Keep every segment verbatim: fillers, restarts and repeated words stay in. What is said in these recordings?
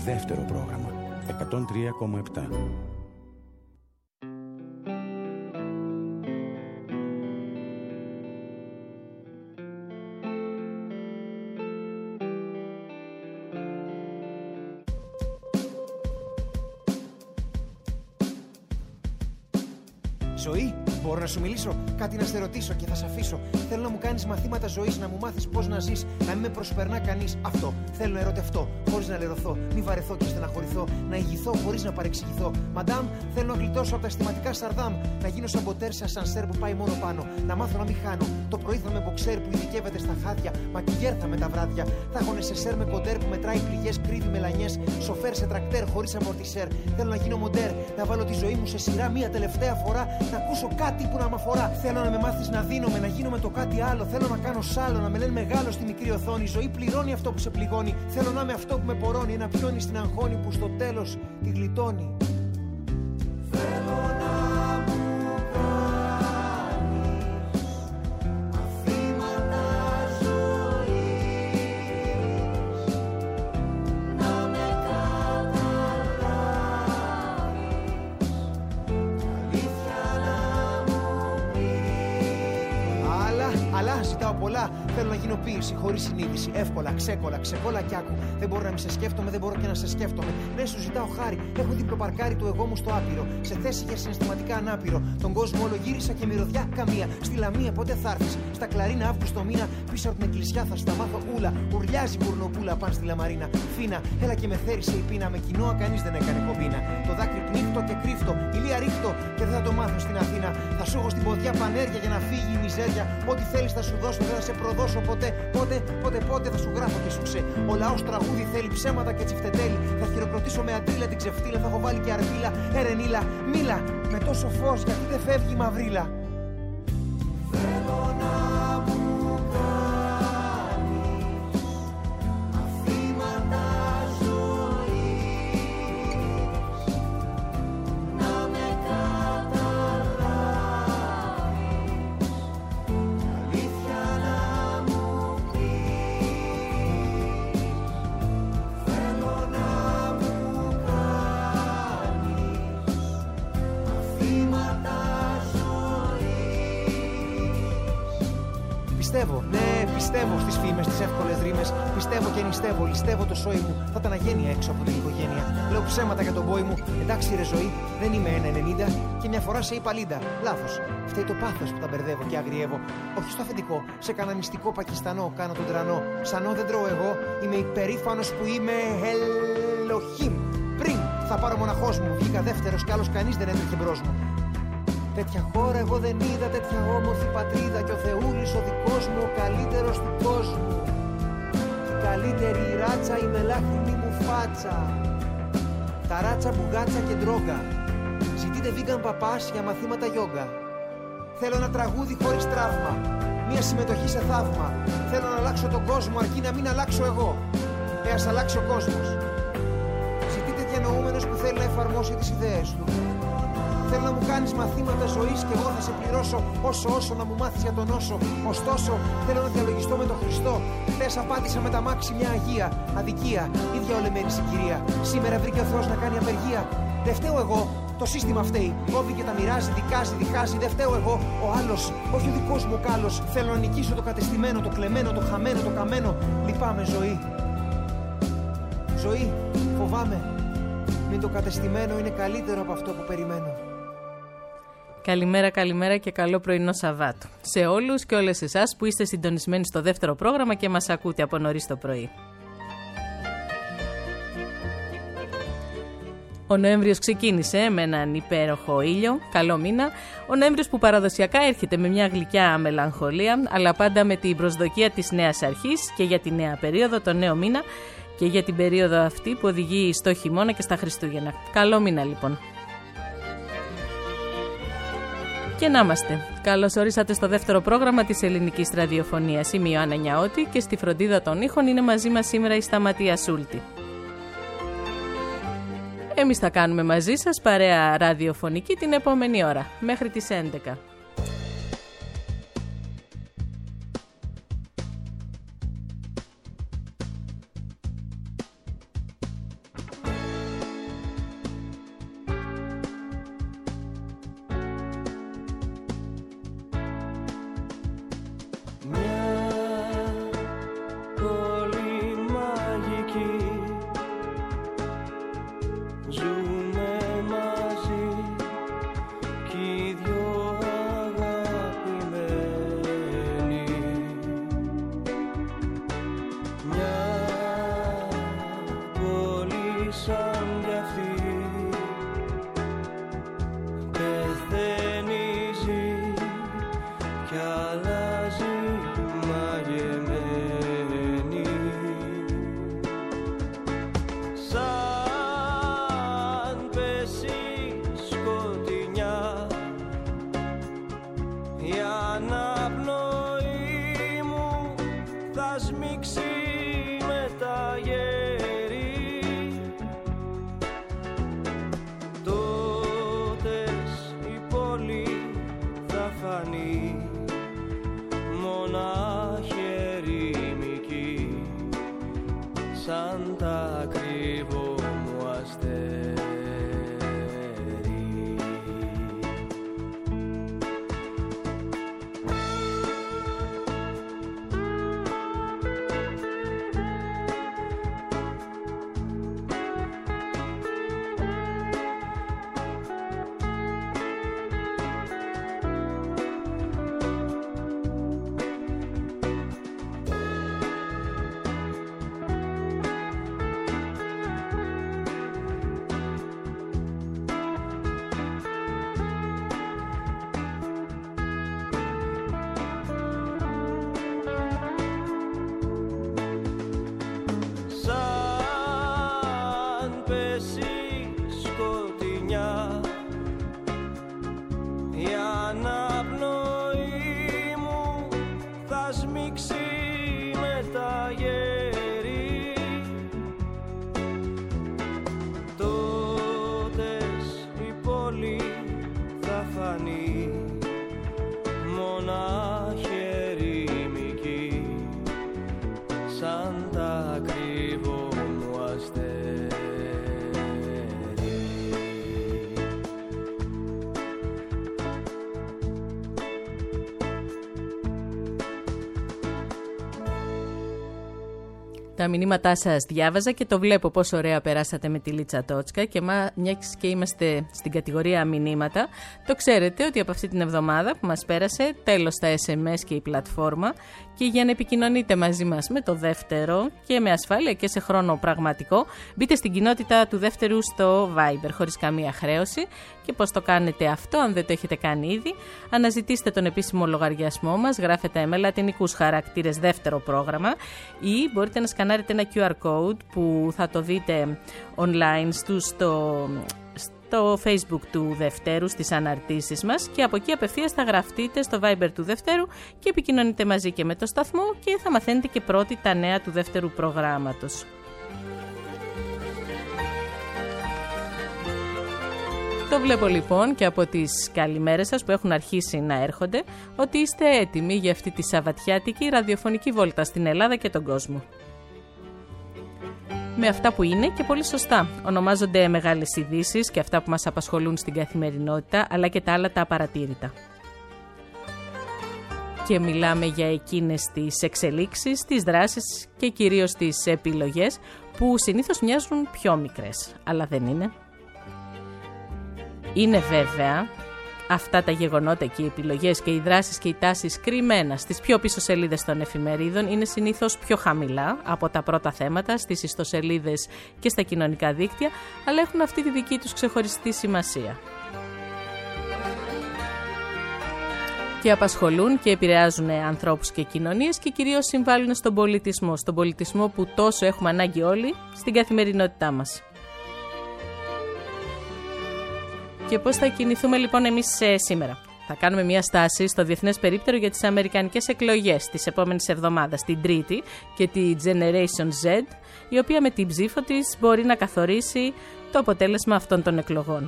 δεύτερο πρόγραμμα εκατόν τρία κόμμα επτά. Ζωή, μπορώ να σου μιλήσω, κάτι να σε ρωτήσω και θα σε αφήσω. Θέλω να μου κάνεις μαθήματα ζωής, να μου μάθεις πώς να ζεις, να μην με προσπερνά κανείς. Αυτό θέλω να ερωτευτώ, χωρίς να λερωθώ, μη βαρεθώ και στεναχωρηθώ, να ηγηθώ χωρίς να παρεξηγηθώ. Μαντάμ, θέλω να γλιτώσω από τα αισθηματικά σαρδάμ, να γίνω σαν ποτέρ σε ασανσέρ που πάει μόνο πάνω. Να μάθω να μην χάνω. Το πρωί θα με μποξέρ που ειδικεύεται στα χάδια, μακιγέρ θα με τα βράδια. Θα έχω νεσεσέρ με κοντέρ που μετράει πληγές, κρύβει μελανιές, σοφέρ σε τρακτέρ χωρίς αμορτισέρ. Θέλω να γίνω μοντέρ, να βάλω τη ζωή μου σε σειρά μία τελευταία φορά. Να ακούσω κάτι που να μ' αφορά. Θέλω να με μάθεις να δίνομαι, να γίνομαι το κάτι άλλο. Θέλω να κάνω σάλο, να με λένε μεγάλο στη μικρή οθόνη. Η ζωή πληρώνει αυτό που σε πληγώνει. Θέλω να είμαι αυτό που με πορώνει. Ένα πιόνι στην αγχώνη που στο τέλος τη γλιτώνει. Θέλω να μου κάνεις μαθήματα ζωής, να με αλλά ζητάω πολλά. Θέλω να γίνω ποίηση, χωρίς συνείδηση. Εύκολα, ξέκολα, ξεκόλα κι άκου. Δεν μπορώ να μην σε σκέφτομαι, δεν μπορώ και να σε σκέφτομαι. Ναι, σου ζητάω χάρη. Έχω διπλοπαρκάρει το εγώ μου στο άπειρο. Σε θέση για συναισθηματικά ανάπηρο. Τον κόσμο όλο γύρισα και μυρωδιά καμία. Στη Λαμία πότε θα έρθεις. Στα Κλαρίνα Αύγουστο μήνα. Πίσω από την εκκλησιά θα στα μάθω ούλα. Ουρλιάζει μπουρνοπούλα παν στη Λαμαρίνα. Φίνα, έλα και με θέρισε η πείνα. Με κοινόα κανείς δεν έκανε κομπίνα. Το δάκρυ πνίχτω και κρύφτω. Ηλία ρίχτω και δεν θα το μάθω στην Αθήνα. Θα σου έχω στην ποδιά πανέρια για να φύγει η μιζέρια. Ό,τι θέλεις θα σου δώσω, δεν θα σε προδώσω ποτέ. Πότε, πότε, πότε θα σου γράφω και σου ξέ. Ο λαός τραγούδι θέλει ψέματα και τσιφτετέλη. Θα χειροκροτήσω με αντίλα την ξεφτύλα. Θα έχω βάλει και αρβίλα. Ερενίλα, μίλα με τόσο φως γιατί δεν φεύγει η μαυρίλα. Θέλω να μου κάνεις μαθήματα ζωής, να με πιστεύω, ναι, πιστεύω στις φήμες, τις εύκολες ρήμες. Πιστεύω και νηστεύω, ληστεύω το σόι μου. Θα ήταν αγένεια έξω από την οικογένεια. Λέω ψέματα για τον μπόι μου. Εντάξει, ρε ζωή, δεν είμαι ένα ενενήντα και μια φορά σε είπα λίντα. Λάθος. Φταίει το πάθος που τα μπερδεύω και αγριεύω. Όχι στο αφεντικό, σε κανένα μυστικό Πακιστανό. Κάνω τον τρανό. Σανό δεν τρώω εγώ. Είμαι υπερήφανος που είμαι Ελοχήμ. Πριν θα πάρω μοναχός μου. Βγήκα δεύτερος κι άλλος κανείς δεν έτρεχε μπρος μου. Τέτοια χώρα εγώ δεν είδα, τέτοια όμορφη πατρίδα. Κι ο Θεούλης ο δικός μου, ο καλύτερος του κόσμου. Κι η καλύτερη ράτσα, η μελάχρινη μου φάτσα. Τα ράτσα, μπουγάτσα και ντρόγκα. Ζητείτε vegan παπάς για μαθήματα γιόγκα. Θέλω ένα τραγούδι χωρίς τραύμα. Μια συμμετοχή σε θαύμα. Θέλω να αλλάξω τον κόσμο αρκεί να μην αλλάξω εγώ. Ε, ας αλλάξει ο κόσμος. Ζητείτε διανοούμενος που θέλει να εφαρμόσει τις ιδέες του. Θέλω να μου κάνεις μαθήματα ζωής και εγώ θα σε πληρώσω όσο όσο να μου μάθεις για τον όσο. Ωστόσο, θέλω να διαλογιστώ με τον Χριστό. Χθες απάντησα με τα μάξι μια αγία. Αδικία, ίδια ολεμένη συγκυρία. Σήμερα βρήκε ο Θεός να κάνει απεργία. Δεν φταίω εγώ, το σύστημα φταίει. Κόβει και τα μοιράζει, δικάζει, διχάζει. Δεν φταίω εγώ, ο άλλος, όχι ο δικός μου κάλος. Θέλω να νικήσω το κατεστημένο, το κλεμμένο, το χαμένο, το καμένο. Λυπάμαι, ζωή. Ζωή, φοβάμαι. Μην το κατεστημένο είναι καλύτερο από αυτό που περιμένω. Καλημέρα, καλημέρα και καλό πρωινό Σαββάτο. Σε όλους και όλες εσάς που είστε συντονισμένοι στο δεύτερο πρόγραμμα και μας ακούτε από νωρίς το πρωί. Ο Νοέμβριος ξεκίνησε με έναν υπέροχο ήλιο, καλό μήνα. Ο Νοέμβριος που παραδοσιακά έρχεται με μια γλυκιά μελαγχολία, αλλά πάντα με την προσδοκία της νέας αρχής και για τη νέα περίοδο, το νέο μήνα και για την περίοδο αυτή που οδηγεί στο χειμώνα και στα Χριστούγεννα. Καλό μήνα λοιπόν. Και να είμαστε. Καλώς ορίσατε στο δεύτερο πρόγραμμα της ελληνικής ραδιοφωνίας. Είμαι η Ιωάννα Νιαώτη και στη φροντίδα των ήχων είναι μαζί μας σήμερα η Σταματία Σούλτη. Εμείς θα κάνουμε μαζί σας παρέα ραδιοφωνική την επόμενη ώρα, μέχρι τις έντεκα. θα σμίξει με τα γέρι. Τότες η πόλη θα φανεί μονάχη ερημική, σαν τα κρύβω μου αστέρι. Τα μηνύματά σας διάβαζα και το βλέπω πόσο ωραία περάσατε με τη Λίτσα Τότσκα και μιας και είμαστε στην κατηγορία μηνύματα, το ξέρετε ότι από αυτή την εβδομάδα που μας πέρασε τέλος τα ες εμ ες και η πλατφόρμα, και για να επικοινωνείτε μαζί μας με το δεύτερο και με ασφάλεια και σε χρόνο πραγματικό, μπείτε στην κοινότητα του δεύτερου στο Viber χωρίς καμία χρέωση. Και πώς το κάνετε αυτό, αν δεν το έχετε κάνει ήδη, αναζητήστε τον επίσημο λογαριασμό μας, γράφετε με λατινικούς χαρακτήρες δεύτερο πρόγραμμα, ή μπορείτε να σκανάρετε ένα κιου αρ code που θα το δείτε online στο, στο, στο Facebook του Δευτέρου, στις αναρτήσεις μας, και από εκεί απευθείας θα γραφτείτε στο Viber του Δευτέρου και επικοινωνείτε μαζί και με το σταθμό και θα μαθαίνετε και πρώτοι τα νέα του δεύτερου προγράμματος. Το βλέπω λοιπόν και από τις καλημέρες σας που έχουν αρχίσει να έρχονται ότι είστε έτοιμοι για αυτή τη σαββατιάτικη ραδιοφωνική βόλτα στην Ελλάδα και τον κόσμο. Με αυτά που είναι και πολύ σωστά ονομάζονται μεγάλες ειδήσεις και αυτά που μας απασχολούν στην καθημερινότητα, αλλά και τα άλλα τα απαρατήρητα. Και μιλάμε για εκείνες τις εξελίξεις, τις δράσεις και κυρίως τις επιλογές που συνήθως μοιάζουν πιο μικρές, αλλά δεν είναι. Είναι βέβαια αυτά τα γεγονότα και οι επιλογές και οι δράσεις και οι τάσεις κρυμμένα στις πιο πίσω σελίδες των εφημερίδων είναι συνήθως πιο χαμηλά από τα πρώτα θέματα στις ιστοσελίδες και στα κοινωνικά δίκτυα, αλλά έχουν αυτή τη δική τους ξεχωριστή σημασία. Και απασχολούν και επηρεάζουν ανθρώπους και κοινωνίες και κυρίως συμβάλλουν στον πολιτισμό, στον πολιτισμό που τόσο έχουμε ανάγκη όλοι στην καθημερινότητά μας. Και πώς θα κινηθούμε λοιπόν εμείς σήμερα? Θα κάνουμε μια στάση στο διεθνές περίπτερο για τις αμερικανικές εκλογές της επόμενης εβδομάδας, την Τρίτη, και τη Generation Z, η οποία με την ψήφο της μπορεί να καθορίσει το αποτέλεσμα αυτών των εκλογών.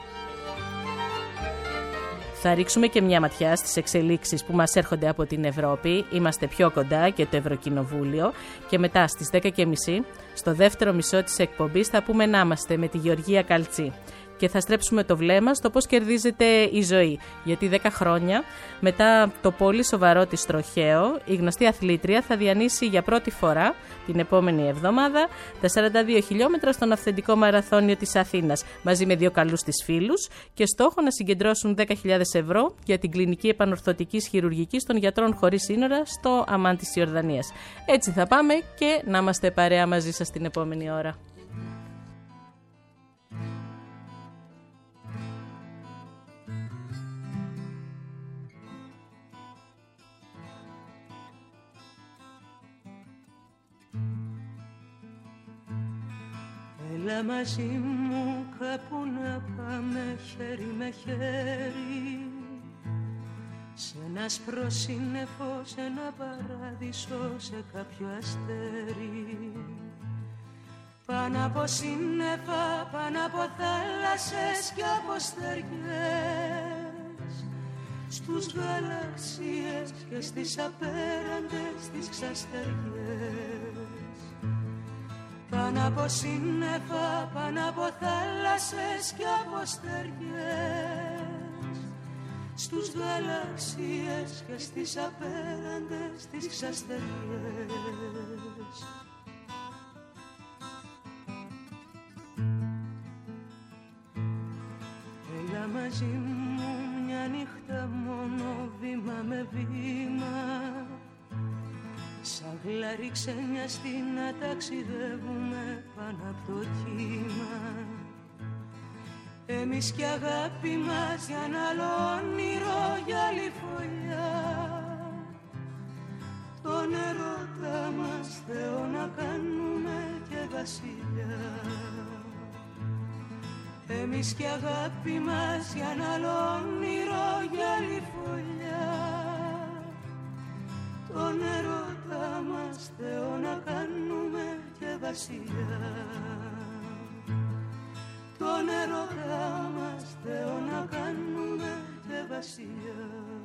Θα ρίξουμε και μια ματιά στις εξελίξεις που μας έρχονται από την Ευρώπη. Είμαστε πιο κοντά και το Ευρωκοινοβούλιο. Και μετά στις δέκα και μισή, στο δεύτερο μισό της εκπομπής, θα πούμε να είμαστε με τη Γεωργία Καλτσή. Και θα στρέψουμε το βλέμμα στο πώς κερδίζεται η ζωή. Γιατί δέκα χρόνια μετά το πολύ σοβαρό της τροχαίο, η γνωστή αθλήτρια θα διανύσει για πρώτη φορά την επόμενη εβδομάδα τα σαράντα δύο χιλιόμετρα στον αυθεντικό μαραθώνιο της Αθήνας, μαζί με δύο καλούς της φίλους, και στόχο να συγκεντρώσουν δέκα χιλιάδες ευρώ για την κλινική επανορθωτικής χειρουργικής των γιατρών χωρίς σύνορα στο Αμάν της Ιορδανίας. Έτσι θα πάμε και να είμαστε παρέα μαζί σας την επόμενη ώρα. Έλα μαζί μου κάπου να πάμε χέρι με χέρι, σε ένα ένα άσπρο σύννεφο σε ένα παράδεισο, σε κάποιο αστέρι. Πάνω από σύννεφα, πάνω από θάλασσες και από στεριές, στους γαλαξίες και στις απέραντες τις ξαστεριές. Πάνω από σύννεφα, πάνω από θάλασσες και από στεριές, στους γαλαξίες και στις απέραντες τις ξαστεριές. Έλα μαζί μου μια νύχτα μόνο, βήμα με βήμα, σαν γλάρι ξένιαστη να ταξιδεύουμε πάνω από το κύμα. Εμείς κι αγάπη μας για ένα άλλο όνειρο, για άλλη φωλιά, τον ερώτα μας Θεό να κάνουμε και βασιλιά. Εμείς κι αγάπη μας για ένα άλλο όνειρο, για άλλη φωλιά, τον ερώτα μας Θεό να κάνουμε και βασιλιά. Τον ερώτα μας Θεό να κάνουμε και βασιλιά.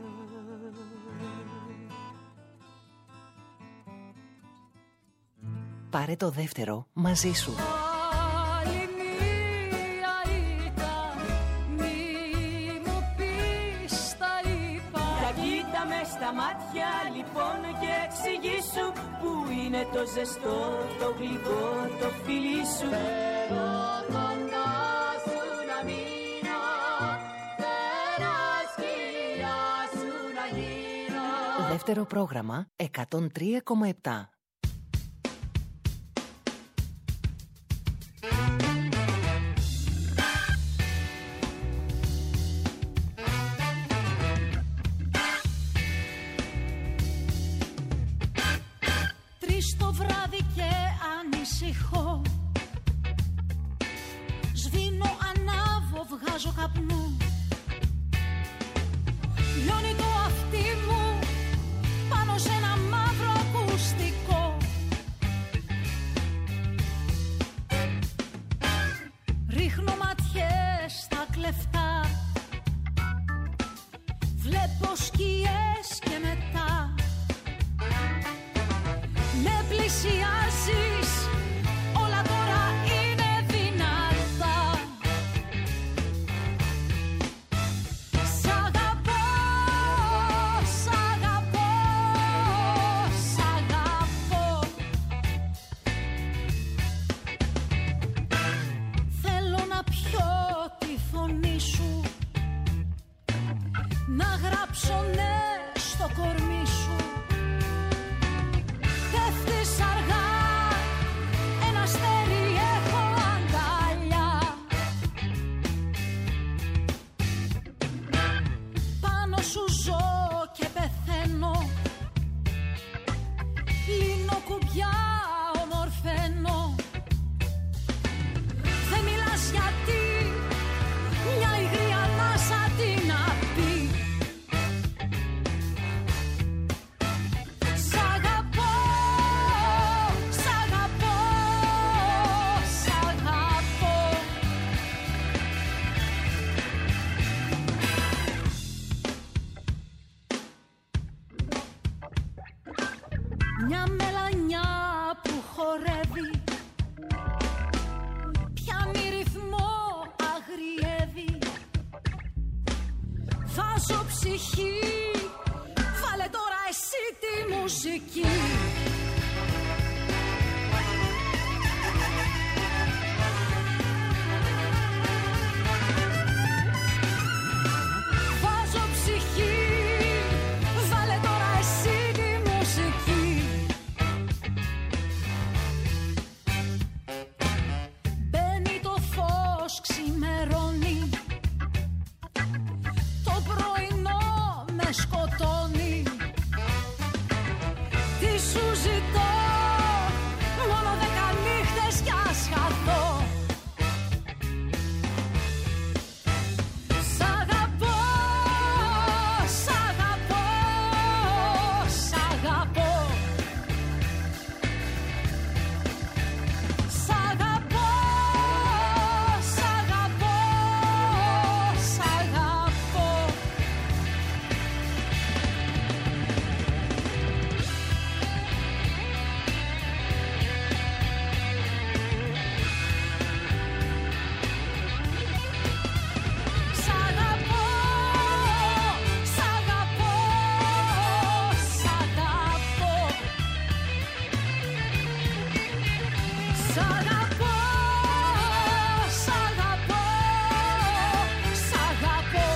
Πάρε το δεύτερο μαζί σου. Άλλη μία ήταν, μη μου πεις τα είπα. Για κοίτα με στα μάτια λοιπόν και εξηγήσου, που είναι το ζεστό, το γλυκό, το φιλί σου. Θέλω κοντά σου να μείνω, θέλω σκιά σου να γίνω. Δεύτερο πρόγραμμα εκατόν τρία κόμμα επτά. Το βράδυ και ανησυχώ, σβήνω, ανάβω, βγάζω καπνό. Λιώνει το αυτί μου πάνω σε ένα μαύρο ακουστικό. Ρίχνω ματιές στα κλεφτά, βλέπω σκιές και μετά με πλησιάζεις, όλα τώρα είναι δυνατά. Σ' αγαπώ, σ' αγαπώ, σ' αγαπώ. Θέλω να πιω τη φωνή σου, να γράψω ναι στο κορμί σου. Πέφτεις αργά, ένα αστέρι έχω αγκαλιά. Πάνω σου ζω και πεθαίνω, λύνω κουμπιά, ομορφαίνω. Δεν μιλάς γιατί μια υγρή ανάσα τι να πει. Μια μελανιά που χορεύει, πιάνει ρυθμό, αγριεύει. Βάζω ψυχή, βάλε τώρα εσύ τη μουσική. Βάζω ψυχή, βάλε τώρα εσύ τη μουσική. Μπαίνει το φως, ξημερώνει, το πρωινό με σκοτώνει. Τι σου Σ' αγαπώ, σ' αγαπώ, σ' αγαπώ.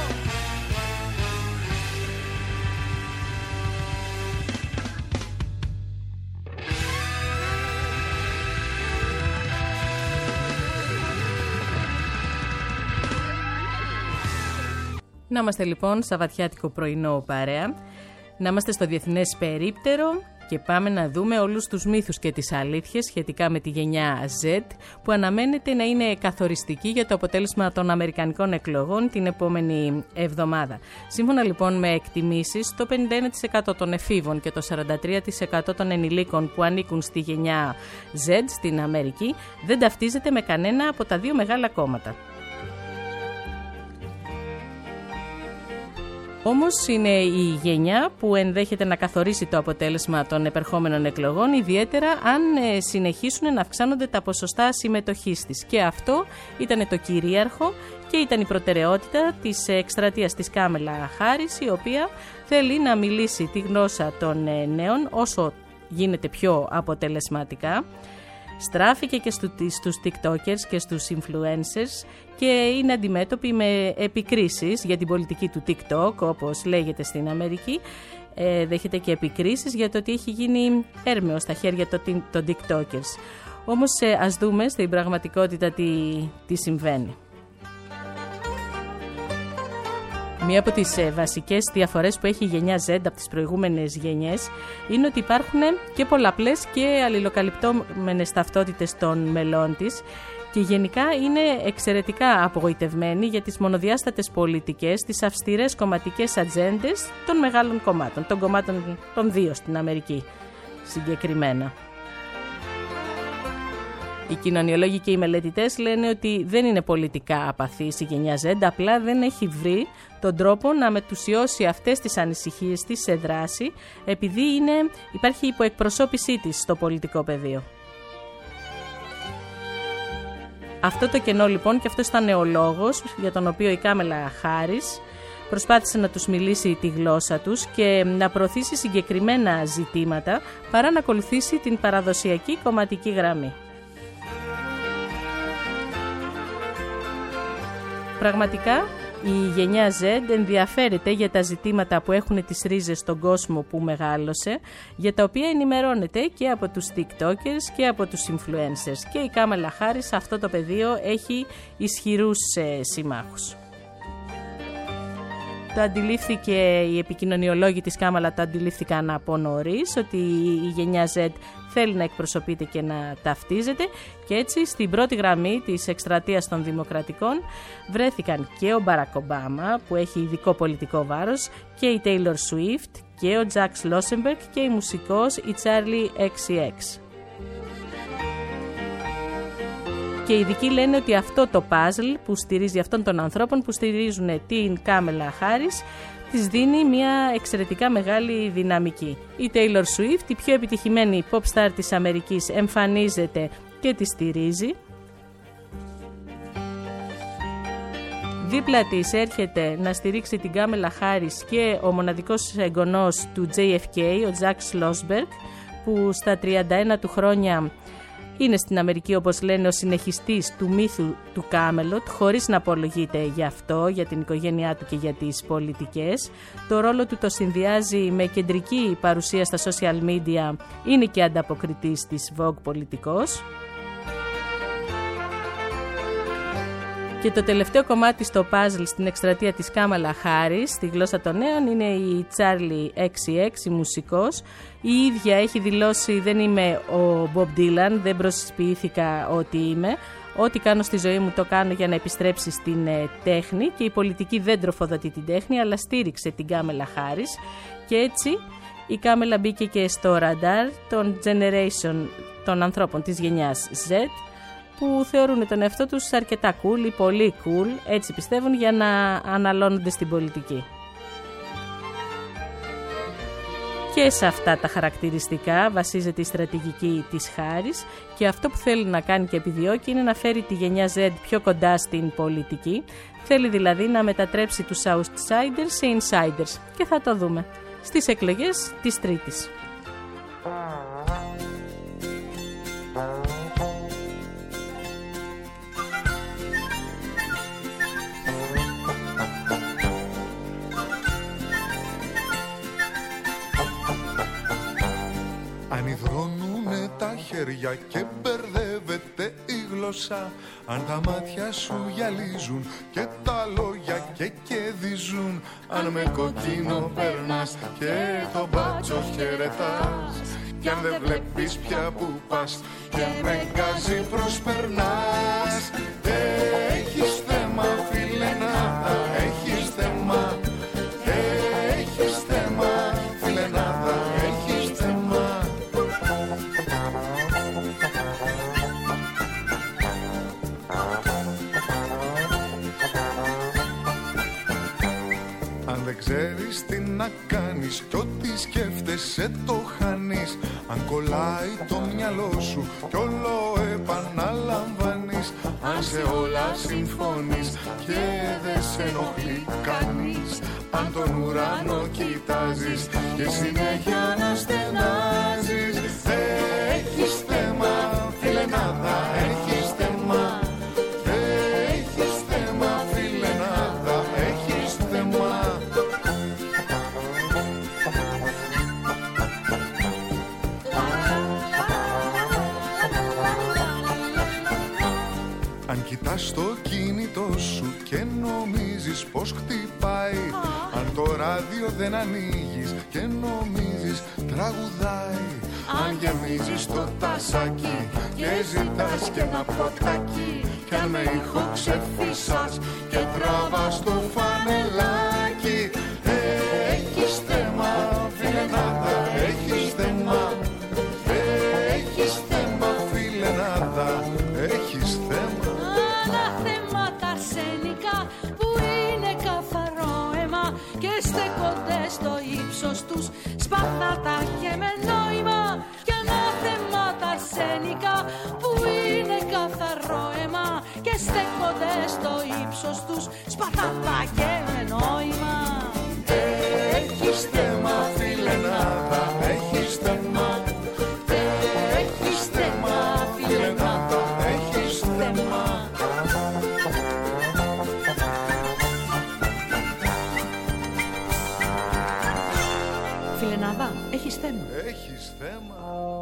Να είμαστε λοιπόν σαββατιάτικο πρωινό παρέα, να είμαστε στο Διεθνές Περίπτερο και πάμε να δούμε όλους τους μύθους και τις αλήθειες σχετικά με τη γενιά Z που αναμένεται να είναι καθοριστική για το αποτέλεσμα των αμερικανικών εκλογών την επόμενη εβδομάδα. Σύμφωνα λοιπόν με εκτιμήσεις, το πενήντα ένα τοις εκατό των εφήβων και το σαράντα τρία τοις εκατό των ενηλίκων που ανήκουν στη γενιά Z στην Αμερική δεν ταυτίζεται με κανένα από τα δύο μεγάλα κόμματα. Όμως είναι η γενιά που ενδέχεται να καθορίσει το αποτέλεσμα των επερχόμενων εκλογών, ιδιαίτερα αν συνεχίσουν να αυξάνονται τα ποσοστά συμμετοχής της. Και αυτό ήταν το κυρίαρχο και ήταν η προτεραιότητα της εκστρατείας της Κάμελα Χάρις, η οποία θέλει να μιλήσει τη γλώσσα των νέων όσο γίνεται πιο αποτελεσματικά. Στράφηκε και στους TikTokers και στους influencers και είναι αντιμέτωποι με επικρίσεις για την πολιτική του TikTok, όπως λέγεται στην Αμερική. Ε, δέχεται και επικρίσεις για το ότι έχει γίνει έρμεο στα χέρια των TikTokers. Όμως ε, ας δούμε στην πραγματικότητα τι, τι συμβαίνει. Μία από τις ε, βασικές διαφορές που έχει η γενιά Z από τις προηγούμενες γενιές είναι ότι υπάρχουν και πολλαπλές και αλληλοκαλυπτόμενες ταυτότητες των μελών της και γενικά είναι εξαιρετικά απογοητευμένοι για τις μονοδιάστατες πολιτικές, τις αυστηρές κομματικές ατζέντες των μεγάλων κομμάτων, των κομμάτων των δύο στην Αμερική συγκεκριμένα. Οι κοινωνιολόγοι και οι μελετητές λένε ότι δεν είναι πολιτικά απαθής η γενιά Z, απλά δεν έχει βρει τον τρόπο να μετουσιώσει αυτές τις ανησυχίες της σε δράση, επειδή είναι, υπάρχει υποεκπροσώπησή της στο πολιτικό πεδίο. Αυτό το κενό λοιπόν, και αυτό ήταν ο λόγος για τον οποίο η Κάμελα Χάρις προσπάθησε να τους μιλήσει τη γλώσσα τους και να προωθήσει συγκεκριμένα ζητήματα παρά να ακολουθήσει την παραδοσιακή κομματική γραμμή. Πραγματικά η γενιά Z ενδιαφέρεται για τα ζητήματα που έχουν τις ρίζες στον κόσμο που μεγάλωσε, για τα οποία ενημερώνεται και από τους TikTokers και από τους influencers. Και η Κάμελα Χάρις σε αυτό το πεδίο έχει ισχυρούς ε, συμμάχους. Το αντιλήφθηκε, οι επικοινωνιολόγοι της Κάμαλα το αντιλήφθηκαν από νωρίς, ότι η γενιά Z θέλει να εκπροσωπείται και να ταυτίζεται, και έτσι στην πρώτη γραμμή της εκστρατείας των Δημοκρατικών βρέθηκαν και ο Μπαράκ Ομπάμα, που έχει ειδικό πολιτικό βάρος, και η Taylor Swift και ο Jack Schlosenberg και η μουσικός η Charli εξ σι εξ. Και οι ειδικοί λένε ότι αυτό το puzzle που στηρίζει αυτών των ανθρώπων που στηρίζουν την Κάμελα Χάρις της δίνει μια εξαιρετικά μεγάλη δυναμική. Η Taylor Swift, η πιο επιτυχημένη pop star της Αμερικής, εμφανίζεται και τη στηρίζει. Δίπλα της έρχεται να στηρίξει την Κάμελα Χάρις και ο μοναδικός εγγονός του τζέι εφ κέι, ο Jack Schlosenberg, που στα τριάντα ένα του χρόνια είναι στην Αμερική, όπως λένε, ο συνεχιστής του μύθου του Κάμελοτ, χωρίς να απολογείται γι' αυτό, για την οικογένειά του και για τις πολιτικές. Το ρόλο του το συνδυάζει με κεντρική παρουσία στα social media, είναι και ανταποκριτής της Vogue πολιτικός. Και το τελευταίο κομμάτι στο puzzle στην εκστρατεία της Κάμαλα Χάρις, στη γλώσσα των νέων, είναι η Charli εξ σι εξ, η μουσικός. Η ίδια έχει δηλώσει: δεν είμαι ο Bob Dylan, δεν προσποιήθηκα ότι είμαι. Ό,τι κάνω στη ζωή μου το κάνω για να επιστρέψει στην ε, τέχνη, και η πολιτική δεν τροφοδοτεί την τέχνη, αλλά στήριξε την Κάμελα Χάρις. Και έτσι η Κάμελα μπήκε και στο ραντάρ των generation, των ανθρώπων της γενιάς Z, που θεωρούν τον εαυτό τους αρκετά cool ή πολύ cool, έτσι πιστεύουν, για να αναλώνονται στην πολιτική. Και σε αυτά τα χαρακτηριστικά βασίζεται η στρατηγική της Χάρις, και αυτό που θέλει να κάνει και επιδιώκει είναι να φέρει τη γενιά Z πιο κοντά στην πολιτική. Θέλει δηλαδή να μετατρέψει τους outsiders σε insiders, και θα το δούμε στις εκλογές της Τρίτης. χέρια και μπερδεύεται η γλώσσα. Αν τα μάτια σου γυαλίζουν και τα λόγια και κερδίζουν. Αν με κοκκίνο περνάς και το μπάτσο χαιρετάς. Κι αν δεν βλέπεις πια που πας και με γκάζι προσπερνάς. Έχεις θέμα φίλε να τα έχεις θέμα. Έχεις θέμα φίλε να τα έχεις θέμα. Αν δεν ξέρεις τι να κάνεις κι ό,τι σκέφτεσαι το χάνεις. Αν κολλάει το μυαλό σου κι όλο επαναλαμβάνεις. Αν σε όλα συμφωνείς και δεν σε ενοχλεί κανείς. Αν τον ουρανό κοιτάζεις και συνέχεια να στενάζεις. Έχεις θέμα φίλε να τα έχεις θέμα. Έχεις θέμα φίλε να τα έχεις θέμα. Αν κοιτάς το κινητό σου και νομίζεις πως χτυπάει. Αν το ράδιο δεν ανοίγεις και νομίζεις τραγουδάει. Αν γεμίζεις το τασάκι και ζητάς και ένα ποτάκι. Κι αν με ήχο ξεφύσας και τραβάς το φανελάκι. Έχεις θέμα φίλε να τα έχεις θέμα. Έχεις θέμα φίλε να τα έχεις θέμα. Ανάθεμα τα αρσενικά που είναι καθαρό αίμα και στέκονται στο ύψος τους σπαθάτα και με νόημα. Κι ανάθεμα τα αρσενικά που είναι καθαρό αίμα και στέκονται στο ύψος τους σπαθάτα και με νόημα. Έχεις θέμα φίλε να τα έχεις θέμα. Έχεις θέμα φίλε να τα έχεις θέμα. Φιλενάδα, έχεις θέμα. Έχεις θέμα.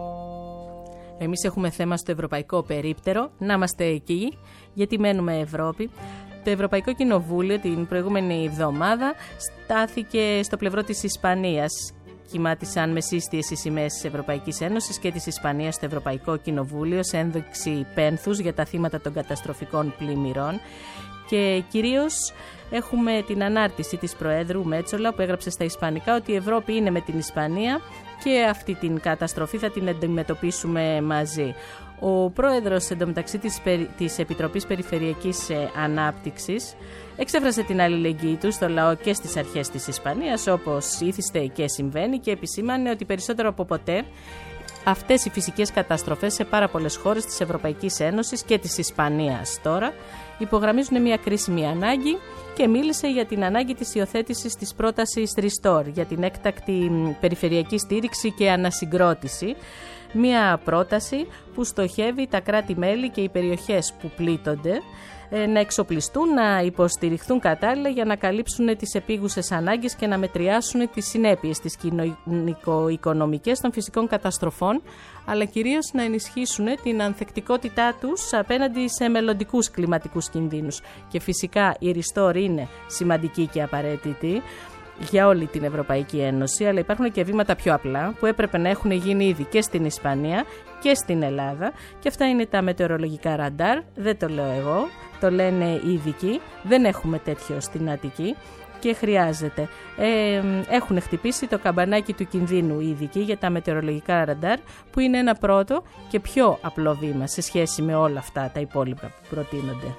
Εμείς έχουμε θέμα στο ευρωπαϊκό περίπτερο, να είμαστε εκεί, γιατί μένουμε Ευρώπη. Το Ευρωπαϊκό Κοινοβούλιο την προηγούμενη εβδομάδα στάθηκε στο πλευρό της Ισπανίας. Κυμάτισαν με σύστιες οι σημαίες της Ευρωπαϊκής Ένωσης και της Ισπανίας στο Ευρωπαϊκό Κοινοβούλιο σε ένδειξη πένθους για τα θύματα των καταστροφικών πλημμυρών. Και κυρίως έχουμε την ανάρτηση της Προέδρου Μέτσολα που έγραψε στα Ισπανικά ότι η Ευρώπη είναι με την Ισπανία και αυτή την καταστροφή θα την αντιμετωπίσουμε μαζί. Ο πρόεδρος εντωμεταξύ της, της Επιτροπής Περιφερειακής Ανάπτυξης εξέφρασε την αλληλεγγύη του στο λαό και στις αρχές της Ισπανίας, όπως ήθιστε και συμβαίνει, και επισήμανε ότι περισσότερο από ποτέ αυτές οι φυσικές καταστροφές σε πάρα πολλές χώρες της Ευρωπαϊκής Ένωσης και της Ισπανίας τώρα υπογραμμίζουν μια κρίσιμη ανάγκη και μίλησε για την ανάγκη της υιοθέτησης της πρότασης Restore για την έκτακτη περιφερειακή στήριξη και ανασυγκρότηση. Μια πρόταση που στοχεύει τα κράτη-μέλη και οι περιοχές που πλήττονται να εξοπλιστούν, να υποστηριχθούν κατάλληλα για να καλύψουν τις επίγουσες ανάγκες και να μετριάσουν τις συνέπειες τις κοινωνικο-οικονομικές των φυσικών καταστροφών, αλλά κυρίως να ενισχύσουν την ανθεκτικότητά τους απέναντι σε μελλοντικούς κλιματικούς κινδύνους. Και φυσικά η Restore είναι σημαντική και απαραίτητη για όλη την Ευρωπαϊκή Ένωση, αλλά υπάρχουν και βήματα πιο απλά που έπρεπε να έχουν γίνει ήδη και στην Ισπανία και στην Ελλάδα, και αυτά είναι τα μετεωρολογικά ραντάρ. Δεν το λέω εγώ, το λένε οι ειδικοί. Δεν έχουμε τέτοιο στην Αττική και χρειάζεται. Ε, έχουν χτυπήσει το καμπανάκι του κινδύνου οι ειδικοί για τα μετεωρολογικά ραντάρ, που είναι ένα πρώτο και πιο απλό βήμα σε σχέση με όλα αυτά τα υπόλοιπα που προτείνονται.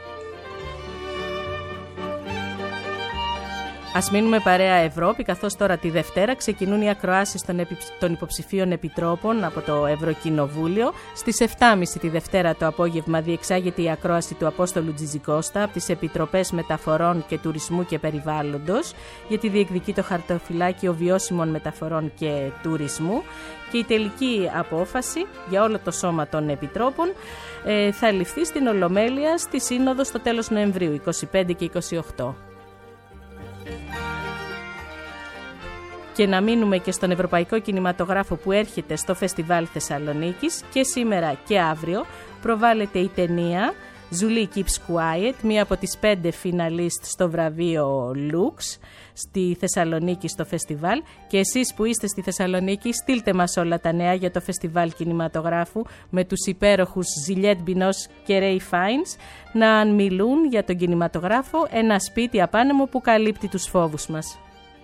Ας μείνουμε παρέα Ευρώπη, καθώς τώρα τη Δευτέρα ξεκινούν οι ακροάσεις των, επι... των υποψηφίων επιτρόπων από το Ευρωκοινοβούλιο. Στις επτά και μισή τη Δευτέρα το απόγευμα διεξάγεται η ακρόαση του Απόστολου Τζιτζικώστα από τις Επιτροπές Μεταφορών και Τουρισμού και Περιβάλλοντος, γιατί διεκδικεί το χαρτοφυλάκιο βιώσιμων μεταφορών και τουρισμού. Και η τελική απόφαση για όλο το σώμα των επιτρόπων ε, θα ληφθεί στην Ολομέλεια στη Σύνοδο στο τέλος Νοεμβρίου, είκοσι πέντε και είκοσι οκτώ. Και να μείνουμε και στον Ευρωπαϊκό Κινηματογράφο που έρχεται στο Φεστιβάλ Θεσσαλονίκης και σήμερα και αύριο προβάλλεται η ταινία Julie Keeps Quiet, μία από τις πέντε φιναλίστ στο βραβείο Lux στη Θεσσαλονίκη στο φεστιβάλ. Και εσείς που είστε στη Θεσσαλονίκη, στείλτε μας όλα τα νέα για το Φεστιβάλ Κινηματογράφου με τους υπέροχους Ζιλιέτ Μπινός και Ray Fiennes να μιλούν για τον κινηματογράφο, ένα σπίτι απάνεμο που καλύπτει τους φόβους μας.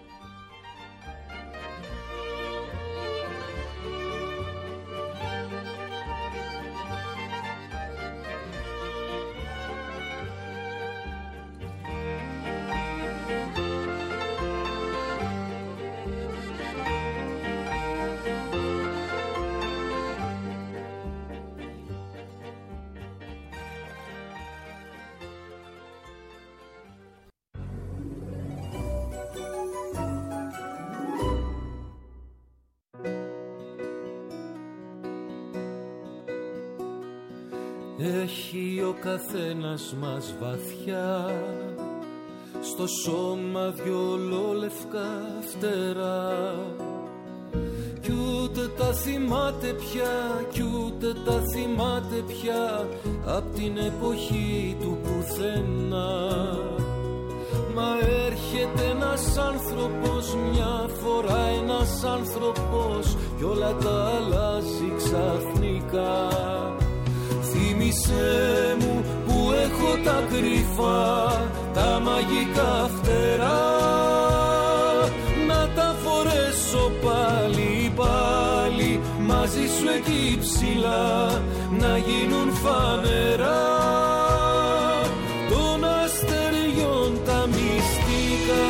Έχει ο καθένας μας βαθιά στο σώμα δυο ολόλευκα φτερά κι ούτε τα θυμάται πια, κι ούτε τα θυμάται πια απ' την εποχή του πουθενά. Μα έρχεται ένας άνθρωπος, μια φορά ένας άνθρωπος κι όλα τα αλλάζει ξαφνικά. Θύμησέ μου που έχω τα κρυφά, τα μαγικά φτερά, να τα φορέσω πάλι πάλι μαζί σου εκεί ψηλά, να γίνουν φανερά των αστεριών τα μυστικά.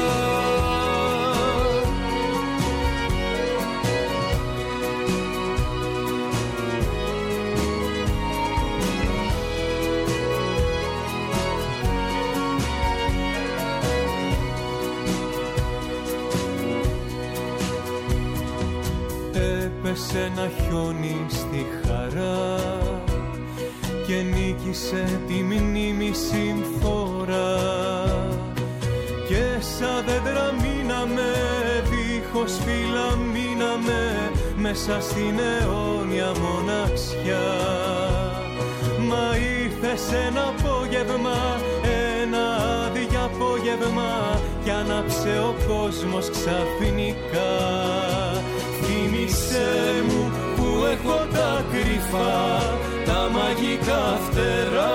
Έπεσε ένα χιόνι στη χαρά και νίκησε τη μνήμη συμφορά και σαν δέντρα μείναμε, δίχως φύλλα μείναμε μέσα στην αιώνια μοναξιά. Μα ήρθε ένα απόγευμα, ένα άδειο απόγευμα κι άναψε ο κόσμος ξαφνικά. Θύμησέ μου που έχω τα κρυφά, τα μαγικά φτερά,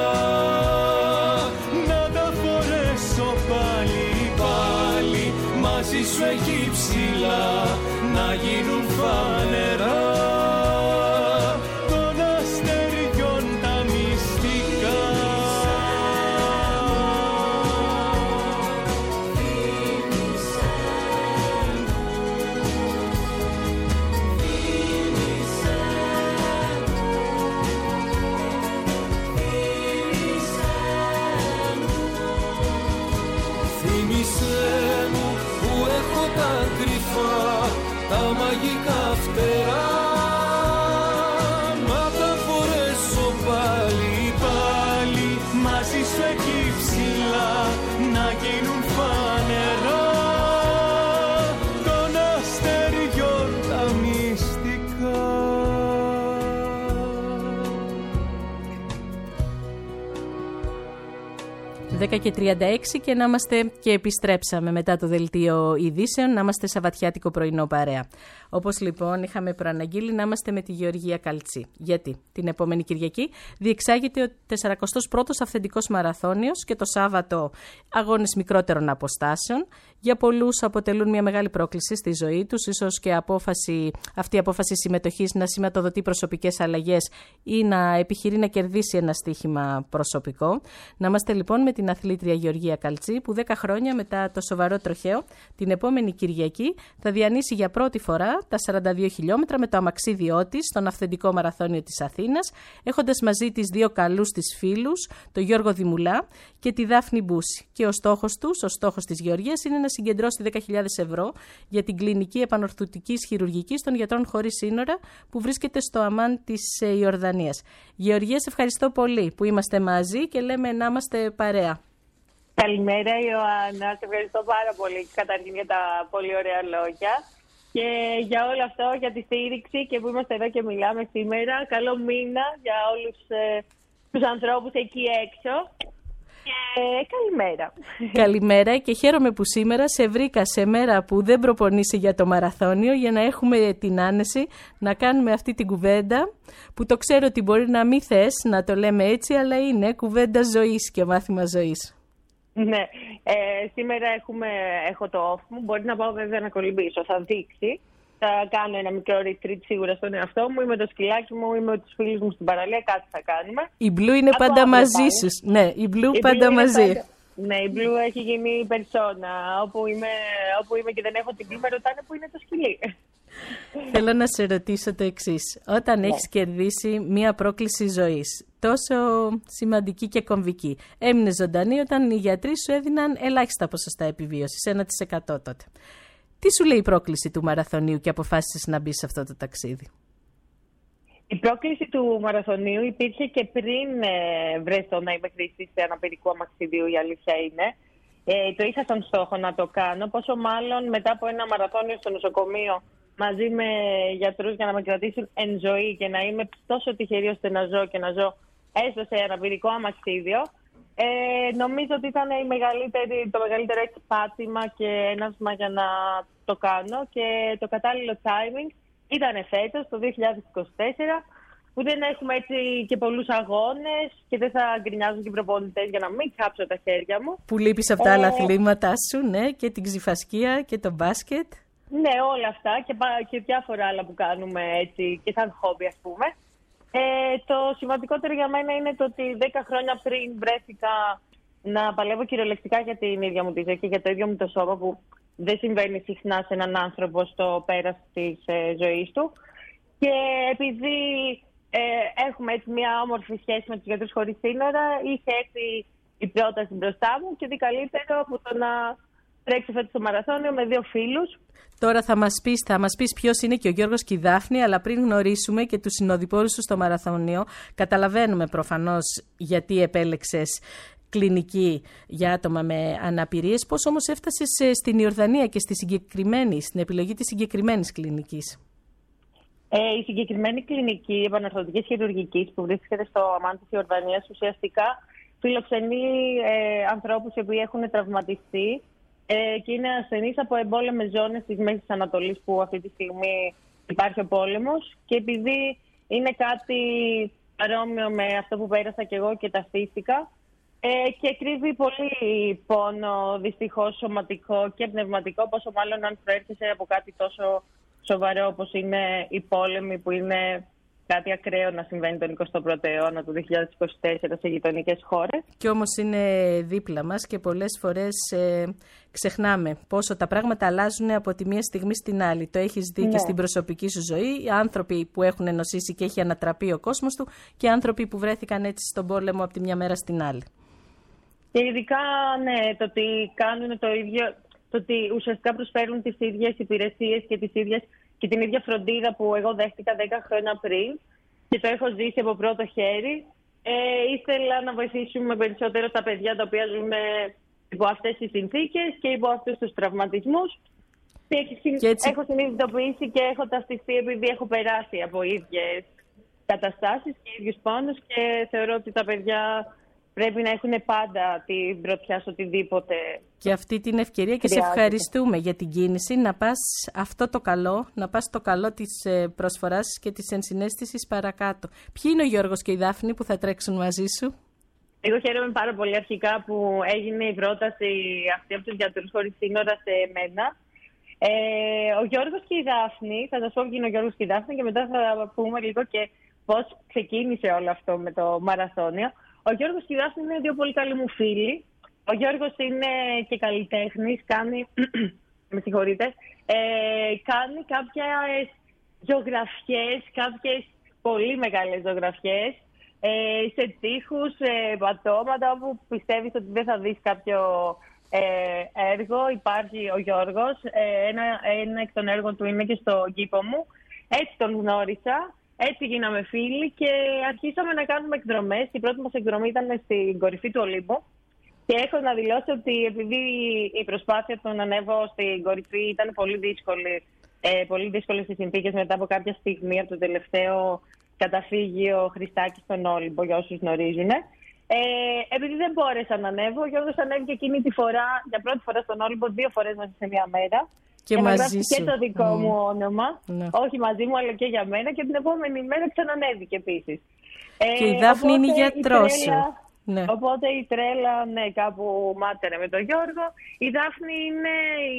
να τα φορέσω πάλι πάλι μαζί σου εκεί ψηλά, να γίνουν φανερά των αστεριών τα μυστικά. Τα μαγικά φτερά, να τα φορέσω πάλι πάλι μαζί σου εκεί ψηλά, να γίνουν φανερά των αστεριών τα μυστικά. δέκα και τριάντα έξι και να είμαστε και επιστρέψαμε μετά το δελτίο ειδήσεων, να είμαστε σαββατιάτικο πρωινό παρέα. Όπως λοιπόν είχαμε προαναγγείλει να είμαστε με τη Γεωργία Καλτσή. Γιατί την επόμενη Κυριακή διεξάγεται ο σαρανταεστός πρώτος αυθεντικός μαραθώνιος και το Σάββατο αγώνες μικρότερων αποστάσεων. Για πολλούς αποτελούν μια μεγάλη πρόκληση στη ζωή τους, ίσως και απόφαση, αυτή η απόφαση συμμετοχής να σηματοδοτεί προσωπικές αλλαγές ή να επιχειρεί να κερδίσει ένα στοίχημα προσωπικό. Να είμαστε λοιπόν με την αθλήτρια Γεωργία Καλτσή που δέκα χρόνια μετά το σοβαρό τροχαίο την επόμενη Κυριακή θα διανύσει για πρώτη φορά τα σαράντα δύο χιλιόμετρα με το αμαξίδιό της στον αυθεντικό μαραθώνιο της Αθήνας, έχοντας μαζί της δύο καλούς της φίλους, τον Γιώργο Δημουλά και τη Δάφνη Μπούση. Και ο στόχος τους, ο στόχος της Γεωργίας είναι να συγκεντρώσει δέκα χιλιάδες ευρώ για την κλινική επανορθωτικής χειρουργικής των γιατρών χωρίς σύνορα που βρίσκεται στο Αμάν της Ιορδανίας. Γεωργία, σε ευχαριστώ πολύ που είμαστε μαζί και λέμε να είμαστε παρέα. Καλημέρα Ιωάννα, σε ευχαριστώ πάρα πολύ καταρχήν για τα πολύ ωραία λόγια. και για όλο αυτό, για τη στήριξη και που είμαστε εδώ και μιλάμε σήμερα. Καλό μήνα για όλους ε, τους ανθρώπους εκεί έξω. Και καλημέρα. Καλημέρα και χαίρομαι που σήμερα σε βρήκα σε μέρα που δεν προπονείσαι για το μαραθώνιο για να έχουμε την άνεση να κάνουμε αυτή την κουβέντα που το ξέρω ότι μπορεί να μην θες να το λέμε έτσι, αλλά είναι κουβέντα ζωής και μάθημα ζωής. Ναι, ε, σήμερα έχουμε, έχω το off μου, μπορεί να πάω βέβαια να κολυμπήσω, θα δείξει. Θα κάνω ένα μικρό retreat σίγουρα στον εαυτό μου, ή με το σκυλάκι μου, ή με τους φίλους μου στην παραλία, κάτι θα κάνουμε. Η Blue είναι από πάντα μαζί σου. Ναι, η Blue η πάντα Blue μαζί. Πάντα... Ναι, η Blue έχει γίνει περσόνα. Όπου είμαι, όπου είμαι και δεν έχω την Blue, με ρωτάνε που είναι το σκυλί. Θέλω να σε ρωτήσω το εξής. Όταν ναι. έχεις κερδίσει μία πρόκληση ζωής, τόσο σημαντική και κομβική, έμεινε ζωντανή όταν οι γιατροί σου έδιναν ελάχιστα ποσοστά επιβίωσης, ένα τοις εκατό τότε. Τι σου λέει η πρόκληση του μαραθωνίου και αποφάσισες να μπεις σε αυτό το ταξίδι? Η πρόκληση του μαραθωνίου υπήρχε και πριν ε, βρεθώ να είμαι χρήστη σε αναπηρικού αμαξιδίου, η αλήθεια είναι. Ε, το είχα σαν στόχο να το κάνω, πόσο μάλλον μετά από ένα μαραθώνιο στο νοσοκομείο μαζί με γιατρούς για να με κρατήσουν εν ζωή και να είμαι τόσο τυχερή ώστε να ζω και να ζω έστω σε αναπηρικό αμαξίδιο. Ε, νομίζω ότι ήταν η μεγαλύτερη, το μεγαλύτερο πάτημα και έναυσμα για να το κάνω και το κατάλληλο timing ήταν φέτος, το δύο χιλιάδες είκοσι τέσσερα, που δεν έχουμε έτσι και πολλούς αγώνες και δεν θα γκρινιάζουν και οι προπονητές για να μην κάψω τα χέρια μου. Που λείπεις από τα ε... άλλα αθλήματά σου, ναι, και την ξιφασκία και το μπάσκετ. Ναι, όλα αυτά και, και διάφορα άλλα που κάνουμε έτσι και σαν χόμπι, ας πούμε. Ε, το σημαντικότερο για μένα είναι το ότι δέκα χρόνια πριν βρέθηκα να παλεύω κυριολεκτικά για την ίδια μου τη ζωή και για το ίδιο μου το σώμα, που δεν συμβαίνει συχνά σε έναν άνθρωπο στο πέρας της ε, ζωής του. Και επειδή ε, έχουμε έτσι μια όμορφη σχέση με τους γιατρούς χωρίς σύνορα, είχε έρθει η πρόταση μπροστά μου και τι καλύτερο από το να τρέξω φέτος στο μαραθώνιο με δύο φίλους. Τώρα θα μας πεις, θα μας πεις ποιος είναι και ο Γιώργος και η Δάφνη, αλλά πριν γνωρίσουμε και τους συνοδοιπόρους σου στο μαραθώνιο, καταλαβαίνουμε προφανώς γιατί επέλεξες κλινική για άτομα με αναπηρίες. Πώς όμως έφτασες στην Ιορδανία και στη συγκεκριμένη, στην επιλογή της συγκεκριμένης κλινικής? Ε, η συγκεκριμένη κλινική επαναρθρωτικής χειρουργικής που βρίσκεται στο αμάν της Ιορδανίας ουσιαστικά φιλοξενεί ε, ανθρώπους οι οποίοι έχουν τραυματιστεί ε, και είναι ασθενείς από εμπόλεμες ζώνες της Μέσης Ανατολής που αυτή τη στιγμή υπάρχει ο πόλεμος, και επειδή είναι κάτι παρόμοιο με αυτό που πέρασα και εγώ και ταυτίστηκα ε, και κρύβει πολύ πόνο δυστυχώς σωματικό και πνευματικό, πόσο μάλλον αν προέρχεσαι από κάτι τόσο σοβαρό όπως είναι οι πόλεμοι, που είναι κάτι ακραίο να συμβαίνει τον εικοστό πρώτο αιώνα του δύο χιλιάδες είκοσι τέσσερα σε γειτονικές χώρες. Και όμως είναι δίπλα μας και πολλές φορές ε, ξεχνάμε πόσο τα πράγματα αλλάζουν από τη μία στιγμή στην άλλη. Το έχεις δει ναι. και στην προσωπική σου ζωή. Οι άνθρωποι που έχουν νοσήσει και έχει ανατραπεί ο κόσμος του και άνθρωποι που βρέθηκαν έτσι στον πόλεμο από τη μια μέρα στην άλλη. Και ειδικά ναι, το ότι κάνουν το ίδιο, το ότι ουσιαστικά προσφέρουν τις ίδιες υπηρεσίες και τις ίδιες και την ίδια φροντίδα που εγώ δέχτηκα δέκα χρόνια πριν και το έχω ζήσει από πρώτο χέρι. Ε, ήθελα να βοηθήσουμε περισσότερο τα παιδιά τα οποία ζουν υπό αυτές τις συνθήκες και υπό αυτούς τους τραυματισμούς. Και έτσι... έχω συνειδητοποιήσει και έχω ταυτιστεί επειδή έχω περάσει από ίδιες καταστάσεις και ίδιους πόνους και θεωρώ ότι τα παιδιά πρέπει να έχουν πάντα την πρωτιά σε οτιδήποτε. Και αυτή την ευκαιρία και χρειάζεται. Σε ευχαριστούμε για την κίνηση να πας αυτό το καλό, να πας το καλό της προσφοράς και της ενσυναίσθησης παρακάτω. Ποιοι είναι ο Γιώργος και η Δάφνη που θα τρέξουν μαζί σου? Εγώ χαίρομαι πάρα πολύ αρχικά που έγινε η πρόταση αυτή από τους γιατρούς χωρίς σύνορα σε μένα. Ε, ο Γιώργος και η Δάφνη, θα σας πω ποιοι είναι ο Γιώργος και η Δάφνη και μετά θα πούμε λίγο και πώς ξεκίνησε όλο αυτό με το μαραθώνιο. Ο Γιώργος και η Δάφνη είναι δύο πολύ καλοί μου φίλοι. Ο Γιώργος είναι και καλλιτέχνης, κάνει, με συγχωρείτε, ε, κάνει κάποιες ζωγραφιές, κάποιες πολύ μεγάλες ζωγραφιές ε, σε τοίχους, ε, πατώματα, όπου πιστεύεις ότι δεν θα δεις κάποιο ε, έργο. Υπάρχει ο Γιώργος, ε, ένα, ένα εκ των έργων του είναι και στο κήπο μου. Έτσι τον γνώρισα. Έτσι γίναμε φίλοι και αρχίσαμε να κάνουμε εκδρομές. Η πρώτη μας εκδρομή ήταν στην κορυφή του Ολύμπου. Και έχω να δηλώσω ότι επειδή η προσπάθεια του να ανέβω στην κορυφή ήταν πολύ δύσκολη ε, πολύ δύσκολες οι συνθήκες μετά από κάποια στιγμή από το τελευταίο καταφύγιο Χριστάκη στον Όλυμπο, για όσους γνωρίζουν. Ε, επειδή δεν μπόρεσα να ανέβω, ο Γιώργος ανέβηκε εκείνη τη φορά, για πρώτη φορά στον Όλυμπο, δύο φορές μαζί σε μια μέρα. Και, και μαζί σου. Και το δικό mm. μου όνομα. Ναι. Όχι μαζί μου, αλλά και για μένα. Και την επόμενη μέρα ξανανέβηκε επίσης. Και ε, η Δάφνη είναι γιατρός σου. Ναι. Οπότε η τρέλα, ναι, κάπου μάτερε με τον Γιώργο. Η Δάφνη είναι